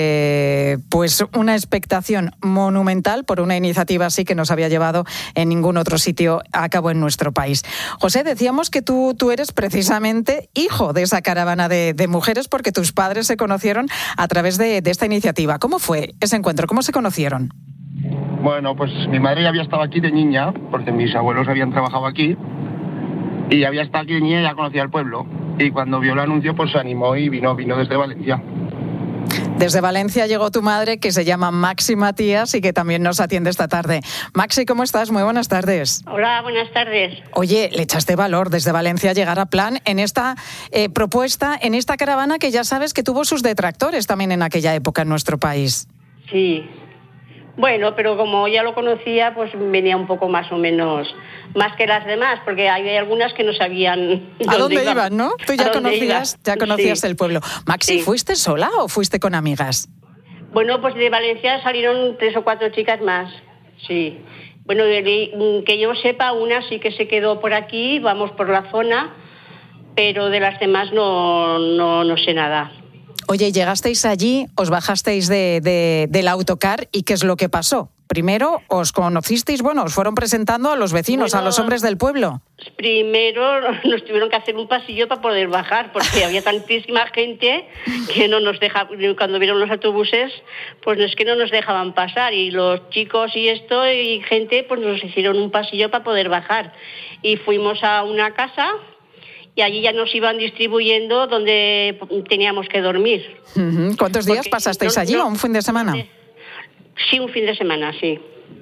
pues una expectación monumental por una iniciativa así que no se había llevado en ningún otro sitio a cabo en nuestro país. José, decíamos que tú eres precisamente hijo de esa caravana de mujeres porque tus padres se conocieron a través de esta iniciativa. ¿Cómo fue ese encuentro? ¿Cómo se conocieron? Bueno, pues mi madre ya había estado aquí de niña, porque mis abuelos habían trabajado aquí, y había estado aquí de niña y ya conocía el pueblo. Y cuando vio el anuncio, pues se animó y vino desde Valencia. Desde Valencia llegó tu madre, que se llama Maxi Matías y que también nos atiende esta tarde. Maxi, ¿cómo estás? Muy buenas tardes. Hola, buenas tardes. Oye, le echaste valor desde Valencia a llegar a Plan en esta propuesta, en esta caravana que ya sabes que tuvo sus detractores también en aquella época en nuestro país. Sí. Bueno, pero como ya lo conocía, pues venía un poco más o menos, más que las demás, porque hay algunas que no sabían a dónde iban, ¿no? Tú ya conocías sí. El pueblo. Maxi, sí. ¿Fuiste sola o fuiste con amigas? Bueno, pues de Valencia salieron 3 o 4 chicas más, sí. Bueno, que yo sepa, una sí que se quedó por aquí, vamos por la zona, pero de las demás no sé nada. Oye, llegasteis allí, os bajasteis del autocar y ¿qué es lo que pasó? Primero os conocisteis, os fueron presentando a los vecinos, a los hombres del pueblo. Primero nos tuvieron que hacer un pasillo para poder bajar, porque había tantísima gente que no nos dejaba, cuando vieron los autobuses, pues es que no nos dejaban pasar. Y los chicos y gente, pues nos hicieron un pasillo para poder bajar. Y fuimos a una casa y allí ya nos iban distribuyendo donde teníamos que dormir. ¿Cuántos días pasasteis allí o un fin de semana? Sí, un fin de semana, sí.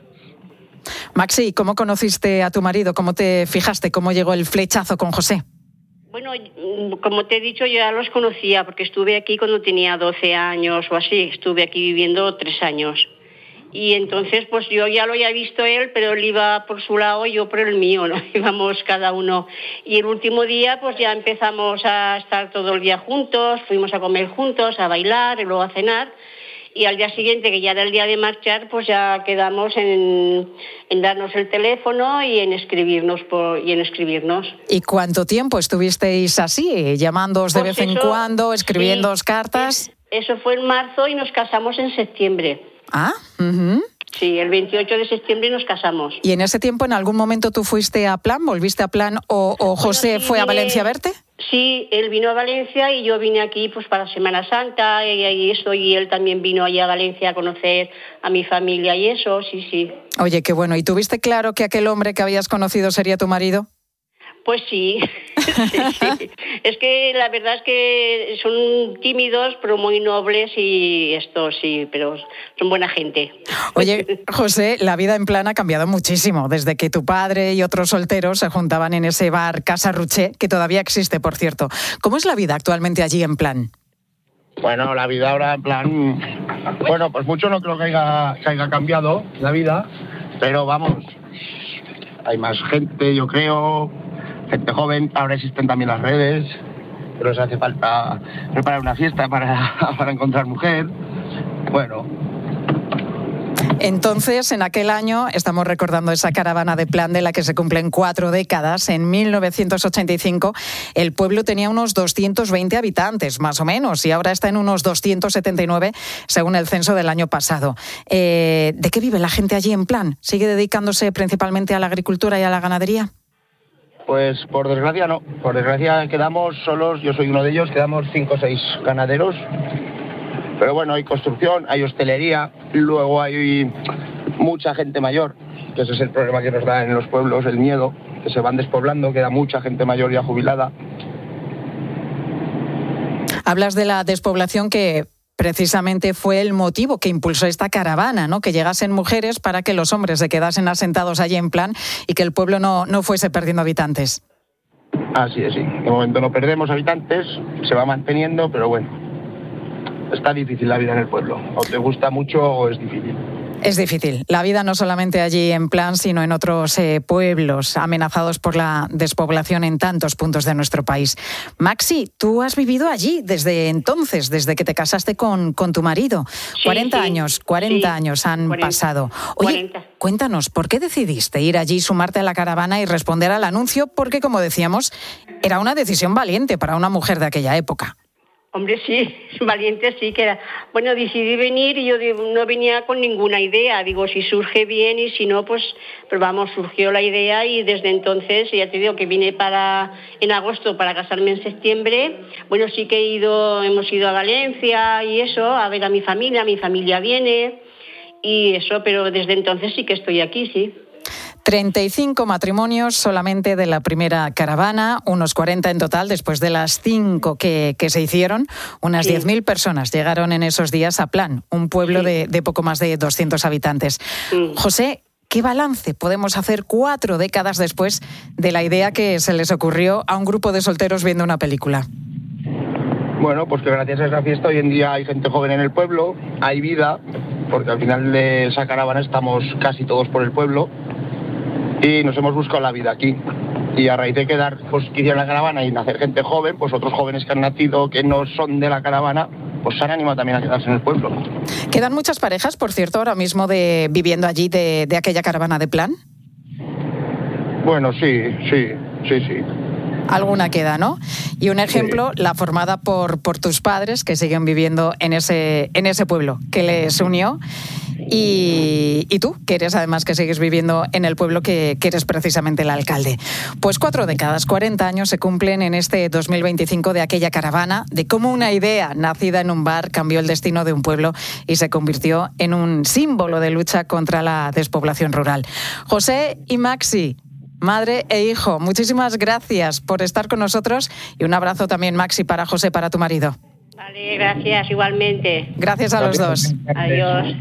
Maxi, ¿cómo conociste a tu marido? ¿Cómo te fijaste? ¿Cómo llegó el flechazo con José? Bueno, como te he dicho, yo ya los conocía porque estuve aquí cuando tenía 12 años o así. Estuve aquí viviendo 3 años. Y entonces, pues yo ya lo había visto él, pero él iba por su lado y yo por el mío, ¿no? Íbamos cada uno. Y el último día, pues ya empezamos a estar todo el día juntos, fuimos a comer juntos, a bailar y luego a cenar. Y al día siguiente, que ya era el día de marchar, pues ya quedamos en darnos el teléfono y en escribirnos. ¿Y cuánto tiempo estuvisteis así, llamándoos de vez en cuando, escribiéndoos cartas? Eso fue en marzo y nos casamos en septiembre. Ah, Sí, el 28 de septiembre nos casamos. ¿Y en ese tiempo en algún momento tú fuiste a Plan, volviste a Plan o José fue a Valencia a verte? Sí, él vino a Valencia y yo vine aquí pues para Semana Santa y él también vino allá a Valencia a conocer a mi familia y eso, sí. Oye, qué bueno. ¿Y tuviste claro que aquel hombre que habías conocido sería tu marido? Pues sí. Sí. Es que la verdad es que son tímidos, pero muy nobles y esto sí, pero son buena gente. Oye, José, la vida en Plan ha cambiado muchísimo desde que tu padre y otros solteros se juntaban en ese bar Casa Ruché, que todavía existe, por cierto. ¿Cómo es la vida actualmente allí en Plan? Bueno, la vida ahora en Plan... Bueno, pues mucho no creo que haya cambiado la vida, pero vamos, hay más gente, yo creo... Gente joven, ahora existen también las redes, pero se hace falta preparar una fiesta para encontrar mujer. Bueno. Entonces, en aquel año, estamos recordando esa caravana de Plan de la que se cumplen 4 décadas. En 1985, el pueblo tenía unos 220 habitantes, más o menos, y ahora está en unos 279, según el censo del año pasado. ¿De qué vive la gente allí en Plan? ¿Sigue dedicándose principalmente a la agricultura y a la ganadería? Pues por desgracia no, por desgracia quedamos solos, yo soy uno de ellos, quedamos 5 o 6 ganaderos Pero bueno, hay construcción, hay hostelería, luego hay mucha gente mayor, que ese es el problema que nos da en los pueblos, el miedo, que se van despoblando, queda mucha gente mayor ya jubilada. Hablas de la despoblación que precisamente fue el motivo que impulsó esta caravana, ¿no? Que llegasen mujeres para que los hombres se quedasen asentados allí en plan y que el pueblo no fuese perdiendo habitantes. Así es, sí. De momento no perdemos habitantes, se va manteniendo, pero bueno, está difícil la vida en el pueblo. O te gusta mucho o es difícil. Es difícil. La vida no solamente allí en Plan, sino en otros pueblos amenazados por la despoblación en tantos puntos de nuestro país. Maxi, tú has vivido allí desde entonces, desde que te casaste con tu marido. Sí, 40 sí, años han 40, pasado. Oye, 40. Cuéntanos, ¿por qué decidiste ir allí, sumarte a la caravana y responder al anuncio? Porque, como decíamos, era una decisión valiente para una mujer de aquella época. Hombre, sí, valiente sí que era. Bueno, decidí venir y yo no venía con ninguna idea. Digo, si surge bien y si no, pues vamos, surgió la idea y desde entonces, ya te digo que vine en agosto para casarme en septiembre. Bueno, sí que hemos ido a Valencia y eso, a ver a mi familia viene y eso, pero desde entonces sí que estoy aquí, sí. 35 matrimonios solamente de la primera caravana, unos 40 en total después de las 5 que se hicieron. Unas 10.000 personas llegaron en esos días a Plan, un pueblo de poco más de 200 habitantes. José, ¿qué balance podemos hacer 4 décadas después de la idea que se les ocurrió a un grupo de solteros viendo una película? Bueno, pues que gracias a esa fiesta hoy en día hay gente joven en el pueblo, hay vida, porque al final de esa caravana estamos casi todos por el pueblo. Y nos hemos buscado la vida aquí. Y a raíz de que hicieron la caravana y nacer gente joven, pues otros jóvenes que han nacido que no son de la caravana, pues se han animado también a quedarse en el pueblo. ¿Quedan muchas parejas, por cierto, ahora mismo viviendo allí de aquella caravana de Plan? Bueno, sí. Alguna queda, ¿no? Y un ejemplo, la formada por tus padres, que siguen viviendo en ese pueblo, que les unió. Y tú, que eres además que sigues viviendo en el pueblo que eres precisamente el alcalde. Pues 4 décadas, 40 años se cumplen en este 2025 de aquella caravana, de cómo una idea nacida en un bar cambió el destino de un pueblo y se convirtió en un símbolo de lucha contra la despoblación rural. José y Maxi, madre e hijo, muchísimas gracias por estar con nosotros y un abrazo también, Maxi, para José, para tu marido. Vale, gracias, igualmente. Gracias a los dos. Adiós.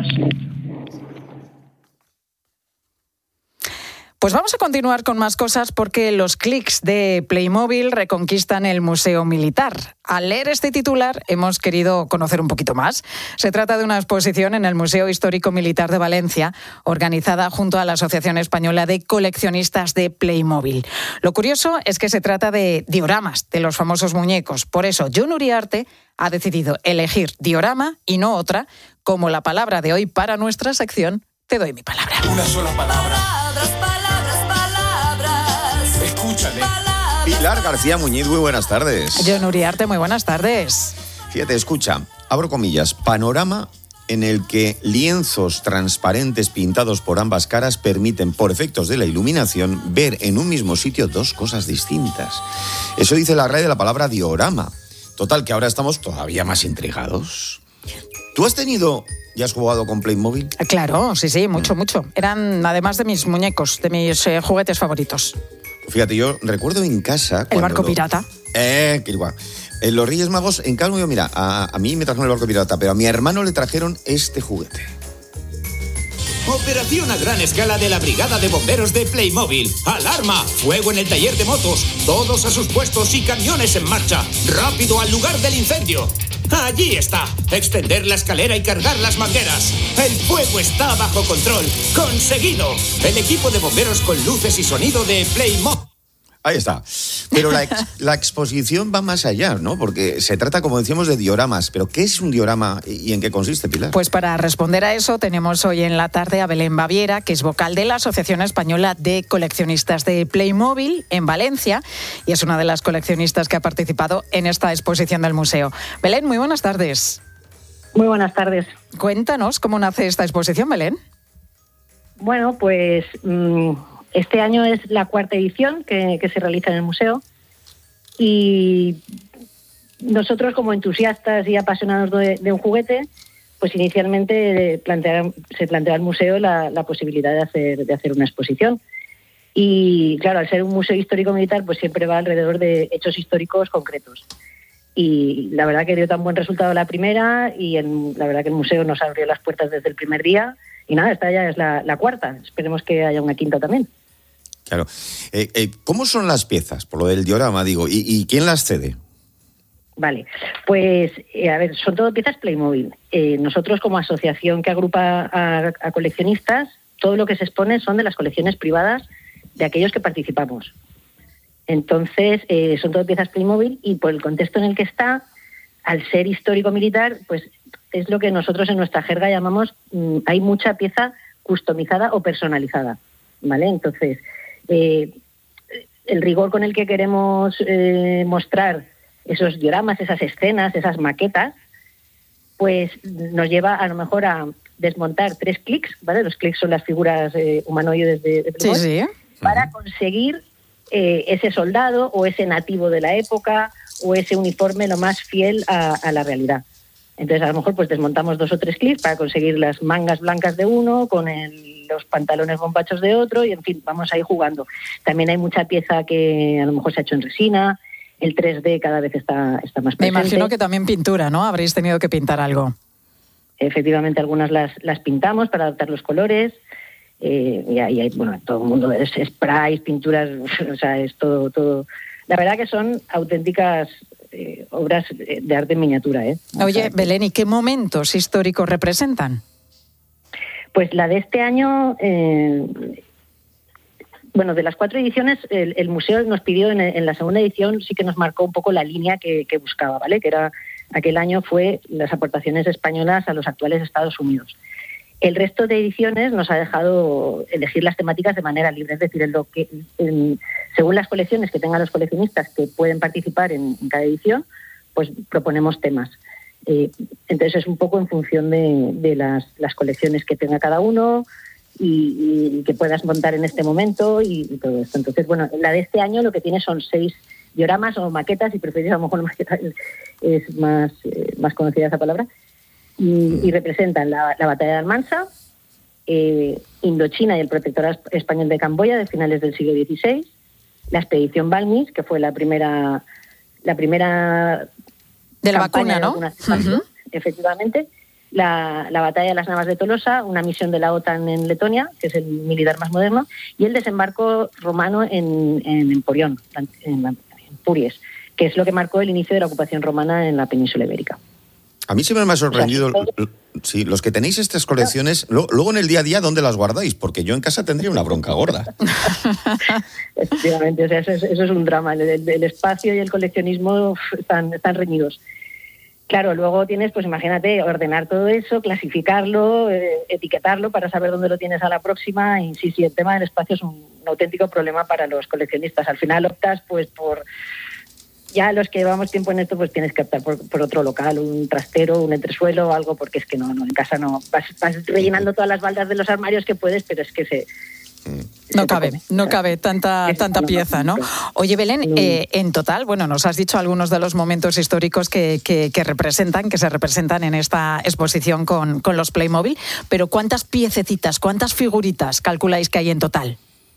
Pues vamos a continuar con más cosas porque los clics de Playmobil reconquistan el Museo Militar. Al leer este titular hemos querido conocer un poquito más. Se trata de una exposición en el Museo Histórico Militar de Valencia, organizada junto a la Asociación Española de Coleccionistas de Playmobil. Lo curioso es que se trata de dioramas, de los famosos muñecos. Por eso, Jon Uriarte ha decidido elegir diorama y no otra, como la palabra de hoy para nuestra sección Te doy mi palabra. Una sola palabra. Escúchame. Pilar García Muñiz, muy buenas tardes. Jon Uriarte, muy buenas tardes. Fíjate, escucha, abro comillas, panorama en el que lienzos transparentes pintados por ambas caras permiten, por efectos de la iluminación, ver en un mismo sitio 2 cosas distintas. Eso dice la RAE de la palabra diorama. Total, que ahora estamos todavía más intrigados. ¿Tú has tenido y has jugado con Playmobil? Claro, sí, mucho. Eran además de mis muñecos, de mis juguetes favoritos. Fíjate, yo recuerdo en casa... El barco pirata. Qué igual. En los Reyes Magos, en cambio, mira, a mí me trajeron el barco pirata, pero a mi hermano le trajeron este juguete. Operación a gran escala de la Brigada de Bomberos de Playmobil. ¡Alarma! ¡Fuego en el taller de motos! ¡Todos a sus puestos y camiones en marcha! ¡Rápido al lugar del incendio! ¡Allí está! Extender la escalera y cargar las mangueras. ¡El fuego está bajo control! ¡Conseguido! El equipo de bomberos con luces y sonido de Playmobil. Ahí está. Pero la exposición va más allá, ¿no? Porque se trata, como decíamos, de dioramas. ¿Pero qué es un diorama y en qué consiste, Pilar? Pues para responder a eso tenemos hoy en la tarde a Belén Baviera, que es vocal de la Asociación Española de Coleccionistas de Playmobil en Valencia y es una de las coleccionistas que ha participado en esta exposición del museo. Belén, muy buenas tardes. Muy buenas tardes. Cuéntanos cómo nace esta exposición, Belén. Bueno, pues... este año es la 4ª edición que se realiza en el museo y nosotros, como entusiastas y apasionados de un juguete, pues inicialmente se planteó al museo la posibilidad de hacer una exposición. Y claro, al ser un museo histórico-militar, pues siempre va alrededor de hechos históricos concretos. Y la verdad que dio tan buen resultado la primera, y la verdad que el museo nos abrió las puertas desde el primer día. Y nada, esta ya es la cuarta. Esperemos que haya una quinta también. Claro. ¿Cómo son las piezas? Por lo del diorama, digo. ¿Y quién las cede? Vale, pues a ver, son todo piezas Playmobil. Nosotros, como asociación que agrupa a coleccionistas, todo lo que se expone son de las colecciones privadas de aquellos que participamos. Entonces, son todo piezas Playmobil, y por el contexto en el que está, al ser histórico-militar, pues es lo que nosotros en nuestra jerga llamamos, hay mucha pieza customizada o personalizada, ¿vale? Entonces, el rigor con el que queremos mostrar esos dioramas, esas escenas, esas maquetas, pues nos lleva a lo mejor a desmontar 3 clics, ¿vale? Los clics son las figuras humanoides de Playmobil, sí. Para conseguir ese soldado o ese nativo de la época o ese uniforme lo más fiel a la realidad. Entonces, a lo mejor pues desmontamos 2 o 3 clics para conseguir las mangas blancas de uno con los pantalones bombachos de otro, y en fin, vamos ahí jugando. También hay mucha pieza que a lo mejor se ha hecho en resina. El 3D cada vez está más presente. Me imagino que también pintura, ¿no? Habréis tenido que pintar algo. Efectivamente, algunas las pintamos para adaptar los colores. Y hay, bueno, todo el mundo es sprays, pinturas, o sea, es todo. La verdad que son auténticas obras de arte en miniatura, ¿eh? Oye, Belén, ¿y qué momentos históricos representan? Pues la de este año, bueno, de las 4 ediciones, el museo nos pidió en la segunda edición, sí que nos marcó un poco la línea que buscaba, ¿vale? Que era, aquel año fue las aportaciones españolas a los actuales Estados Unidos. El resto de ediciones nos ha dejado elegir las temáticas de manera libre, es decir, según las colecciones que tengan los coleccionistas que pueden participar en cada edición, pues proponemos temas. Entonces es un poco en función de las colecciones que tenga cada uno y que puedas montar en este momento y todo esto. Entonces, bueno, la de este año lo que tiene son 6 dioramas o maquetas, si preferís, a lo mejor maqueta es más conocida esa palabra. Y representan la batalla de Almansa, Indochina y el protectorado español de Camboya de finales del siglo XVI, la expedición Balmis, que fue la primera de la vacuna, ¿no? Efectivamente, la batalla de las Navas de Tolosa, una misión de la OTAN en Letonia, que es el militar más moderno, y el desembarco romano en Emporión, en Puries, que es lo que marcó el inicio de la ocupación romana en la península ibérica. A mí siempre me ha sorprendido, sí, los que tenéis estas colecciones, luego en el día a día, ¿dónde las guardáis? Porque yo en casa tendría una bronca gorda. Efectivamente, o sea, eso es un drama. El espacio y el coleccionismo están reñidos. Claro, luego tienes, pues imagínate, ordenar todo eso, clasificarlo, etiquetarlo para saber dónde lo tienes a la próxima. Y sí, el tema del espacio es un auténtico problema para los coleccionistas. Al final optas pues por... Ya los que llevamos tiempo en esto, pues tienes que optar por otro local, un trastero, un entresuelo, algo, porque es que no, en casa no. Vas rellenando todas las baldas de los armarios que puedes, pero es que no cabe tanta pieza, ¿no? Oye, Belén, en total, bueno, nos has dicho algunos de los momentos históricos que se representan en esta exposición con los Playmobil, pero ¿cuántas piececitas, cuántas figuritas calculáis que hay en total?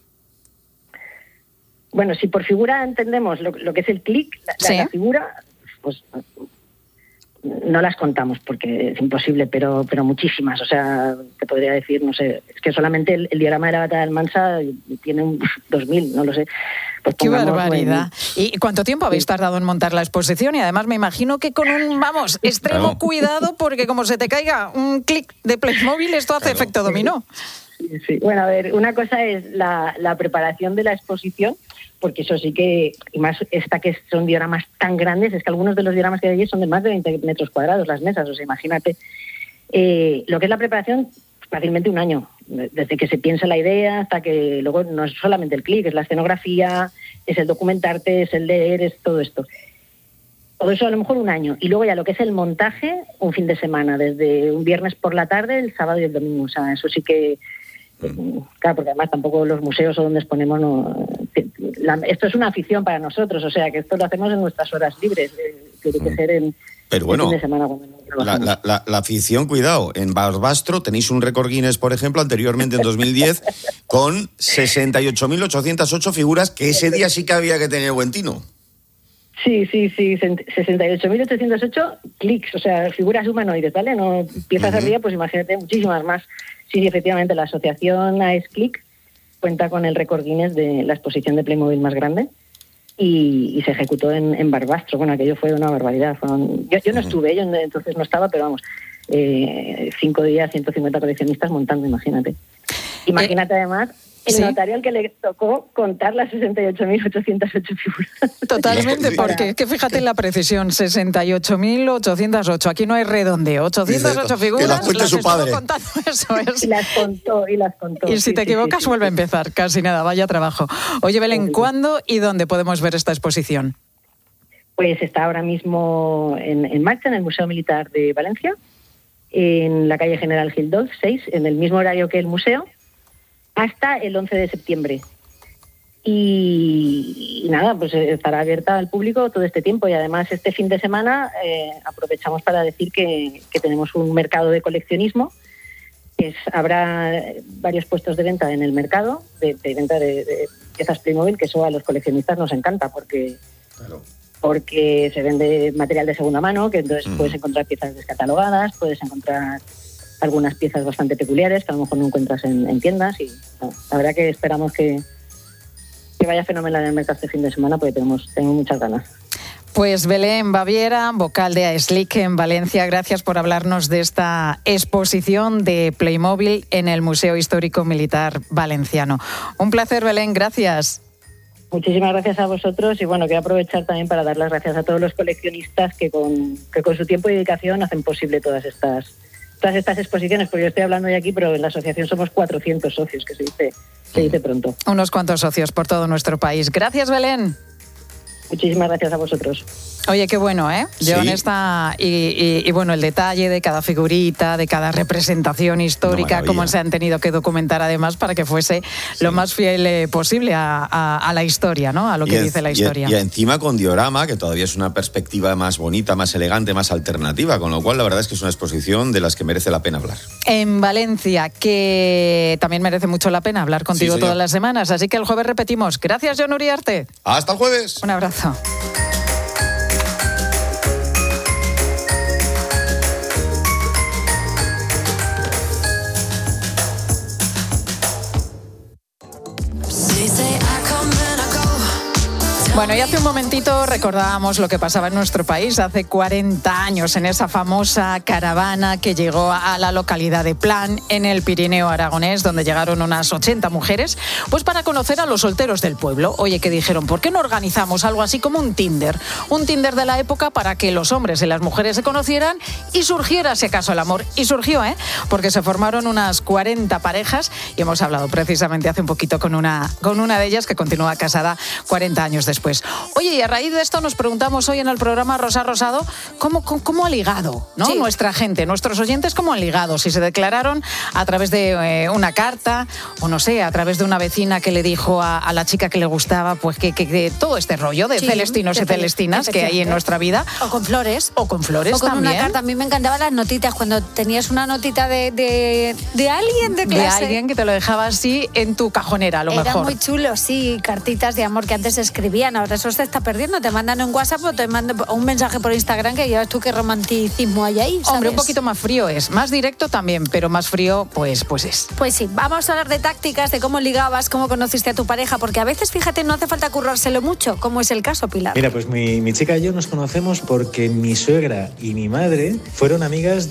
Bueno, si por figura entendemos lo que es el clic, la figura, pues no las contamos porque es imposible, pero muchísimas. O sea, te podría decir, no sé, es que solamente el diorama de la batalla de Almansa tiene un 2.000, no lo sé. Pues ¡qué barbaridad! ¿Y cuánto tiempo habéis tardado en montar la exposición? Y además me imagino que con un, extremo cuidado, porque como se te caiga un clic de Playmobil, esto hace efecto dominó. Sí. Bueno, a ver, una cosa es la preparación de la exposición, porque eso sí que, y más esta que son dioramas tan grandes, es que algunos de los dioramas que hay allí son de más de 20 metros cuadrados las mesas, o sea, imagínate. Lo que es la preparación, fácilmente un año, desde que se piensa la idea hasta que luego no es solamente el clic, es la escenografía, es el documentarte, es el leer, es todo esto. Todo eso a lo mejor un año. Y luego ya lo que es el montaje, un fin de semana, desde un viernes por la tarde, el sábado y el domingo. O sea, eso sí que... Claro, porque además tampoco los museos o donde exponemos esto es una afición para nosotros, o sea que esto lo hacemos en nuestras horas libres. tiene que ser en Pero bueno, el fin de semana cuando no trabajamos. la afición, cuidado, en Barbastro tenéis un récord Guinness, por ejemplo, anteriormente en 2010, con 68.808 figuras, que ese día sí que había que tener buen tino. Sí, 68.808 clics, o sea, figuras humanoides, ¿vale? No piezas arriba, pues imagínate muchísimas más. Sí, efectivamente, la asociación AES Click cuenta con el récord Guinness de la exposición de Playmobil más grande y se ejecutó en Barbastro. Bueno, aquello fue una barbaridad. Yo no estuve, yo entonces no estaba, pero vamos, 5 días, 150 coleccionistas montando, imagínate. Imagínate además el notario al que le tocó contar las 68.808 figuras. Totalmente, porque es que fíjate la precisión, 68.808. Aquí no hay redondeo, 808 figuras. Que las cuente su padre. Contando, eso es. Y las contó. Y si te equivocas, vuelve a empezar. Casi nada, vaya trabajo. Oye, Belén, ¿cuándo y dónde podemos ver esta exposición? Pues está ahora mismo en marcha en el Museo Militar de Valencia, en la calle General Gil 6, en el mismo horario que el museo, hasta el 11 de septiembre. Y nada, pues estará abierta al público todo este tiempo y además este fin de semana aprovechamos para decir que tenemos un mercado de coleccionismo. Habrá varios puestos de venta en el mercado, de venta de piezas Playmobil, que eso a los coleccionistas nos encanta porque se vende material de segunda mano, que entonces puedes encontrar piezas descatalogadas, puedes encontrar algunas piezas bastante peculiares que a lo mejor no encuentras en tiendas y la verdad que esperamos que vaya fenomenal en el mercado este fin de semana porque tenemos muchas ganas. Pues Belén Baviera, vocal de AESLIC en Valencia, gracias por hablarnos de esta exposición de Playmobil en el Museo Histórico Militar Valenciano. Un placer, Belén, gracias. Muchísimas gracias a vosotros y bueno, quiero aprovechar también para dar las gracias a todos los coleccionistas que con su tiempo y dedicación hacen posible todas estas exposiciones, porque yo estoy hablando de aquí, pero en la asociación somos 400 socios, que se dice pronto. Unos cuantos socios por todo nuestro país. Gracias, Belén. Muchísimas gracias a vosotros. Oye, qué bueno, ¿eh? Sí. Llevan y bueno, el detalle de cada figurita, de cada representación histórica, cómo se han tenido que documentar además para que fuese lo más fiel posible a la historia, ¿no? A lo que dice la historia. Y encima con diorama, que todavía es una perspectiva más bonita, más elegante, más alternativa, con lo cual la verdad es que es una exposición de las que merece la pena hablar. En Valencia, que también merece mucho la pena hablar contigo todas las semanas, así que el jueves repetimos. Gracias, Jon Uriarte. Hasta el jueves. Un abrazo. Bueno, y hace un momentito recordábamos lo que pasaba en nuestro país hace 40 años en esa famosa caravana que llegó a la localidad de Plan, en el Pirineo aragonés, donde llegaron unas 80 mujeres, pues para conocer a los solteros del pueblo. Oye, que dijeron, ¿por qué no organizamos algo así como un Tinder? Un Tinder de la época para que los hombres y las mujeres se conocieran y surgiera, si acaso, el amor. Y surgió, porque se formaron unas 40 parejas y hemos hablado precisamente hace un poquito con una de ellas que continúa casada 40 años después. Oye, y a raíz de esto nos preguntamos hoy en el programa Rosa Rosado cómo ha ligado, ¿no? Sí. Nuestra gente, nuestros oyentes, cómo han ligado, si se declararon a través de una carta o no sé, a través de una vecina que le dijo a la chica que le gustaba, pues que todo este rollo de celestinos y celestinas que hay en nuestra vida. O con flores. O con flores o con también. Una carta. A mí me encantaban las notitas, cuando tenías una notita de alguien de clase. De alguien que te lo dejaba así en tu cajonera, a lo mejor. Era muy chulo, sí, cartitas de amor que antes escribían. Ahora eso se está perdiendo. Te mandan un WhatsApp o te mandan un mensaje por Instagram, que ya ves tú qué romanticismo hay ahí, ¿sabes? Hombre, un poquito más frío es. Más directo también, pero más frío pues es. Pues sí, vamos a hablar de tácticas, de cómo ligabas, cómo conociste a tu pareja, porque a veces, fíjate, no hace falta currárselo mucho, como es el caso, Pilar. Mira, pues mi chica y yo nos conocemos porque mi suegra y mi madre fueron amigas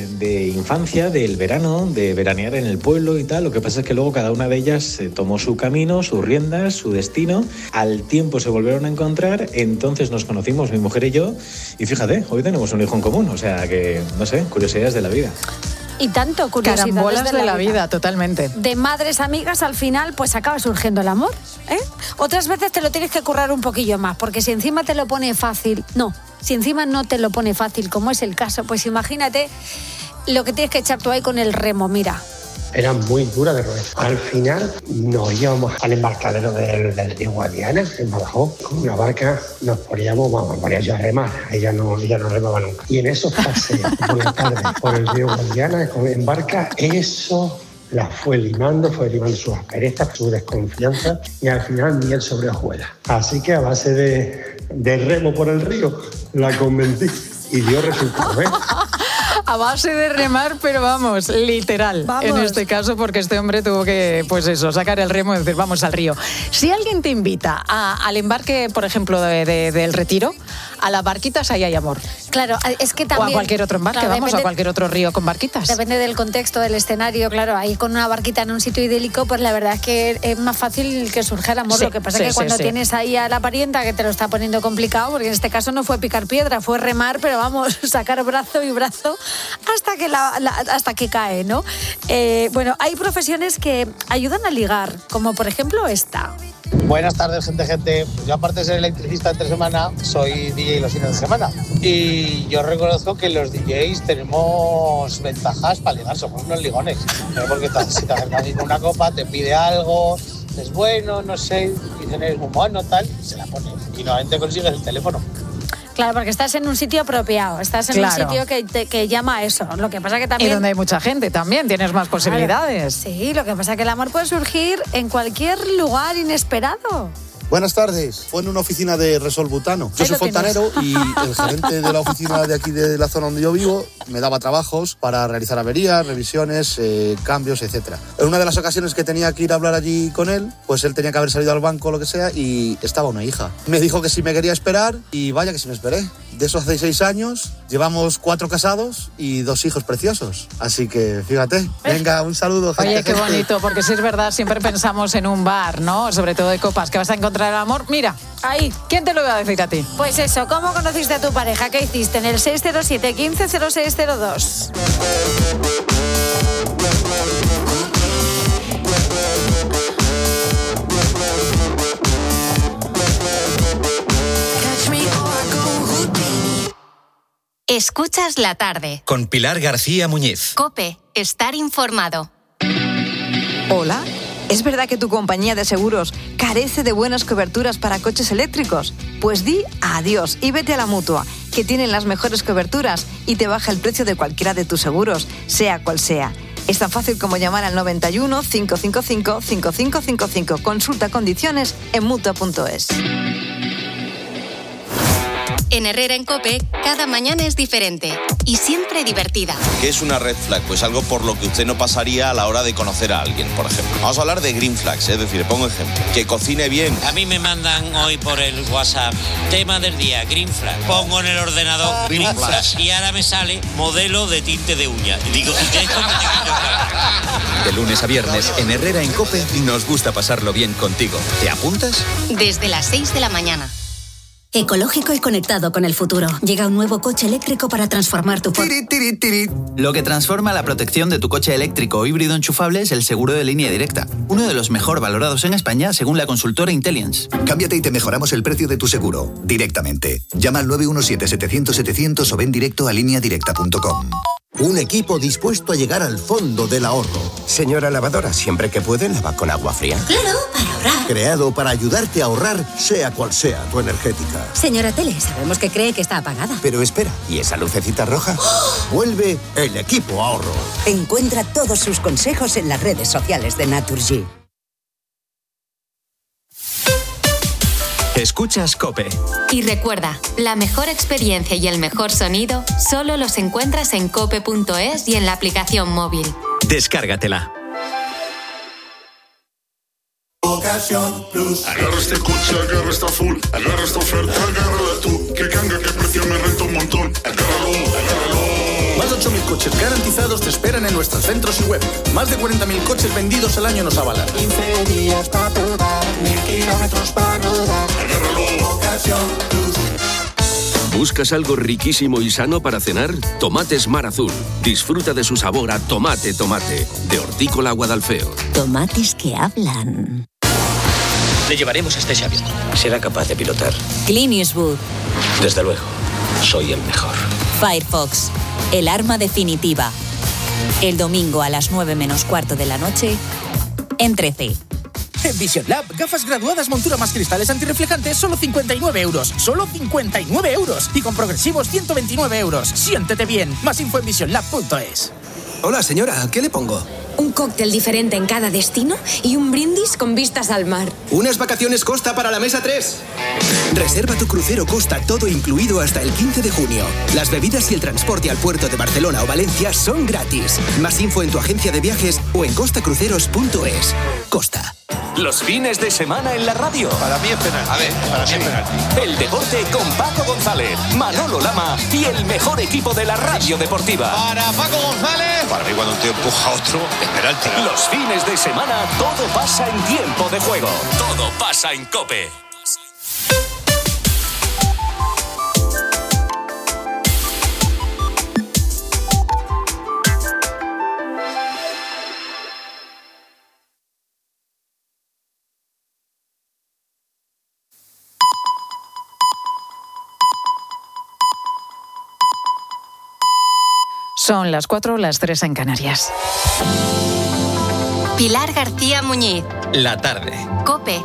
de infancia, del verano, de veranear en el pueblo y tal. Lo que pasa es que luego cada una de ellas tomó su camino, sus riendas, su destino. Al tiempo se volvieron a encontrar, entonces nos conocimos mi mujer y yo, y fíjate, hoy tenemos un hijo en común, o sea que, no sé, curiosidades de la vida. Y tanto curiosidades carambolas de la vida, totalmente. De madres amigas, al final, pues acaba surgiendo el amor, ¿eh? Otras veces te lo tienes que currar un poquillo más, porque si encima te lo pone fácil, si encima no te lo pone fácil, como es el caso, pues imagínate lo que tienes que echar tú ahí con el remo. Mira, era muy dura de roer. Al final nos íbamos al embarcadero del río Guadiana, en Badajoz, con una barca, nos poníamos, vamos, ponía yo a remar, ella no remaba nunca. Y en esos paseos por la tarde por el río Guadiana, en barca, eso la fue limando sus asperezas, su desconfianza y al final miel sobre hojuelas. Así que a base de remo por el río la convencí y dio resultado, ¿eh? A base de remar, pero vamos, literal. Vamos. En este caso, porque este hombre tuvo que, pues eso, sacar el remo y decir, vamos al río. Si alguien te invita al embarque, por ejemplo, del Retiro, a las barquitas ahí hay amor. Claro, es que también... O a cualquier otro embarque, claro, vamos, a cualquier otro río con barquitas. Depende del contexto, del escenario, claro. Ahí con una barquita en un sitio idílico, pues la verdad es que es más fácil que surja el amor. Sí, lo que pasa sí, es que cuando sí. tienes ahí a la parienta que te lo está poniendo complicado, porque en este caso no fue picar piedra, fue remar, pero vamos, sacar brazo y brazo hasta que, hasta que cae, ¿no? Bueno, hay profesiones que ayudan a ligar, como por ejemplo esta. Buenas tardes, gente. Yo, aparte de ser electricista entre semana, soy DJ los fines de semana. Y yo reconozco que los DJs tenemos ventajas para ligar, somos unos ligones. Porque si te acercas con una copa, te pide algo, es bueno, no sé, dicen eres muy bueno, tal, y se la pones. Y normalmente consigues el teléfono. Claro, porque estás en un sitio apropiado, estás en un sitio que llama a eso. Lo que pasa que también... Y donde hay mucha gente también, tienes más posibilidades. Claro. Sí, lo que pasa es que el amor puede surgir en cualquier lugar inesperado. Buenas tardes. Fue en una oficina de Resol Butano. Yo soy fontanero y el gerente de la oficina de aquí de la zona donde yo vivo me daba trabajos para realizar averías, revisiones, cambios, etc. En una de las ocasiones que tenía que ir a hablar allí con él, pues él tenía que haber salido al banco o lo que sea y estaba una hija. Me dijo que si me quería esperar y vaya que si me esperé. De eso hace 6 años, llevamos 4 casados y 2 hijos preciosos. Así que fíjate. Venga, un saludo, gente. Oye, qué bonito, porque si es verdad, siempre pensamos en un bar, ¿no? Sobre todo de copas, que vas a encontrar el amor. Mira, ahí, ¿quién te lo va a decir a ti? Pues eso, ¿cómo conociste a tu pareja? ¿Qué hiciste en el 607 15 0602? Escuchas la tarde. Con Pilar García Muñiz. COPE, estar informado. Hola, ¿es verdad que tu compañía de seguros carece de buenas coberturas para coches eléctricos? Pues di adiós y vete a la Mutua, que tienen las mejores coberturas y te baja el precio de cualquiera de tus seguros, sea cual sea. Es tan fácil como llamar al 91 555 5555. Consulta condiciones en Mutua.es. En Herrera en COPE, cada mañana es diferente y siempre divertida. ¿Qué es una red flag? Pues algo por lo que usted no pasaría a la hora de conocer a alguien, por ejemplo. Vamos a hablar de green flags, es decir, pongo ejemplo. Que cocine bien. A mí me mandan hoy por el WhatsApp, tema del día, green flag. Pongo en el ordenador green flag y ahora me sale modelo de tinte de uña. Y digo, ¿y esto me tengo yo? De lunes a viernes, en Herrera en COPE, nos gusta pasarlo bien contigo. ¿Te apuntas? Desde las 6 de la mañana. Ecológico y conectado con el futuro. Llega un nuevo coche eléctrico para transformar tu... Lo que transforma la protección de tu coche eléctrico o híbrido enchufable es el seguro de línea directa. Uno de los mejor valorados en España según la consultora Intelliance. Cámbiate y te mejoramos el precio de tu seguro directamente. Llama al 917-700-700 o ven directo a lineadirecta.com. Un equipo dispuesto a llegar al fondo del ahorro. Señora lavadora, siempre que puede, lava con agua fría. Claro, para ahorrar. Creado para ayudarte a ahorrar, sea cual sea tu energética. Señora Tele, sabemos que cree que está apagada. Pero espera, ¿y esa lucecita roja? ¡Oh! Vuelve el equipo ahorro. Encuentra todos sus consejos en las redes sociales de Naturgy. Escuchas COPE. Y recuerda, la mejor experiencia y el mejor sonido solo los encuentras en cope.es y en la aplicación móvil. Descárgatela. Ocasión Plus. Agarra este coche, agarra esta full, agarra esta oferta, agárrala tú. Que canga, que precio me renta un montón. Agárralo, agárralo. Más de 8.000 coches garantizados te esperan en nuestros centros y web. Más de 40.000 coches vendidos al año nos avalan. 15 días para probar, 1.000 kilómetros para rodar. Agárralo, Ocasión Plus. ¿Buscas algo riquísimo y sano para cenar? Tomates Mar Azul. Disfruta de su sabor a tomate, tomate. De Hortícola Guadalfeo. Tomates que hablan. Le llevaremos hasta ese avión. Será capaz de pilotar. Clint Eastwood. Desde luego, soy el mejor. Firefox, el arma definitiva. El domingo a las 9 menos cuarto de la noche, en 13. En Vision Lab, gafas graduadas, montura más cristales antirreflejantes, solo 59 euros. ¡Solo 59 euros! Y con progresivos, 129 euros. Siéntete bien. Más info en visionlab.es. Hola, señora, ¿qué le pongo? Un cóctel diferente en cada destino y un brindis con vistas al mar. Unas vacaciones Costa para la mesa 3. Reserva tu crucero Costa todo incluido hasta el 15 de junio. Las bebidas y el transporte al puerto de Barcelona o Valencia son gratis. Más info en tu agencia de viajes o en costacruceros.es. Costa. Los fines de semana en la radio. Para mí es penalti. A ver, para mí es penalti. El deporte con Paco González, Manolo Lama y el mejor equipo de la radio deportiva. Para Paco González. Para mí cuando un tío empuja a otro, es penalti. Los fines de semana todo pasa en tiempo de juego. Todo pasa en COPE. Son las 4, las 3 en Canarias. Pilar García Muñiz. La tarde. COPE.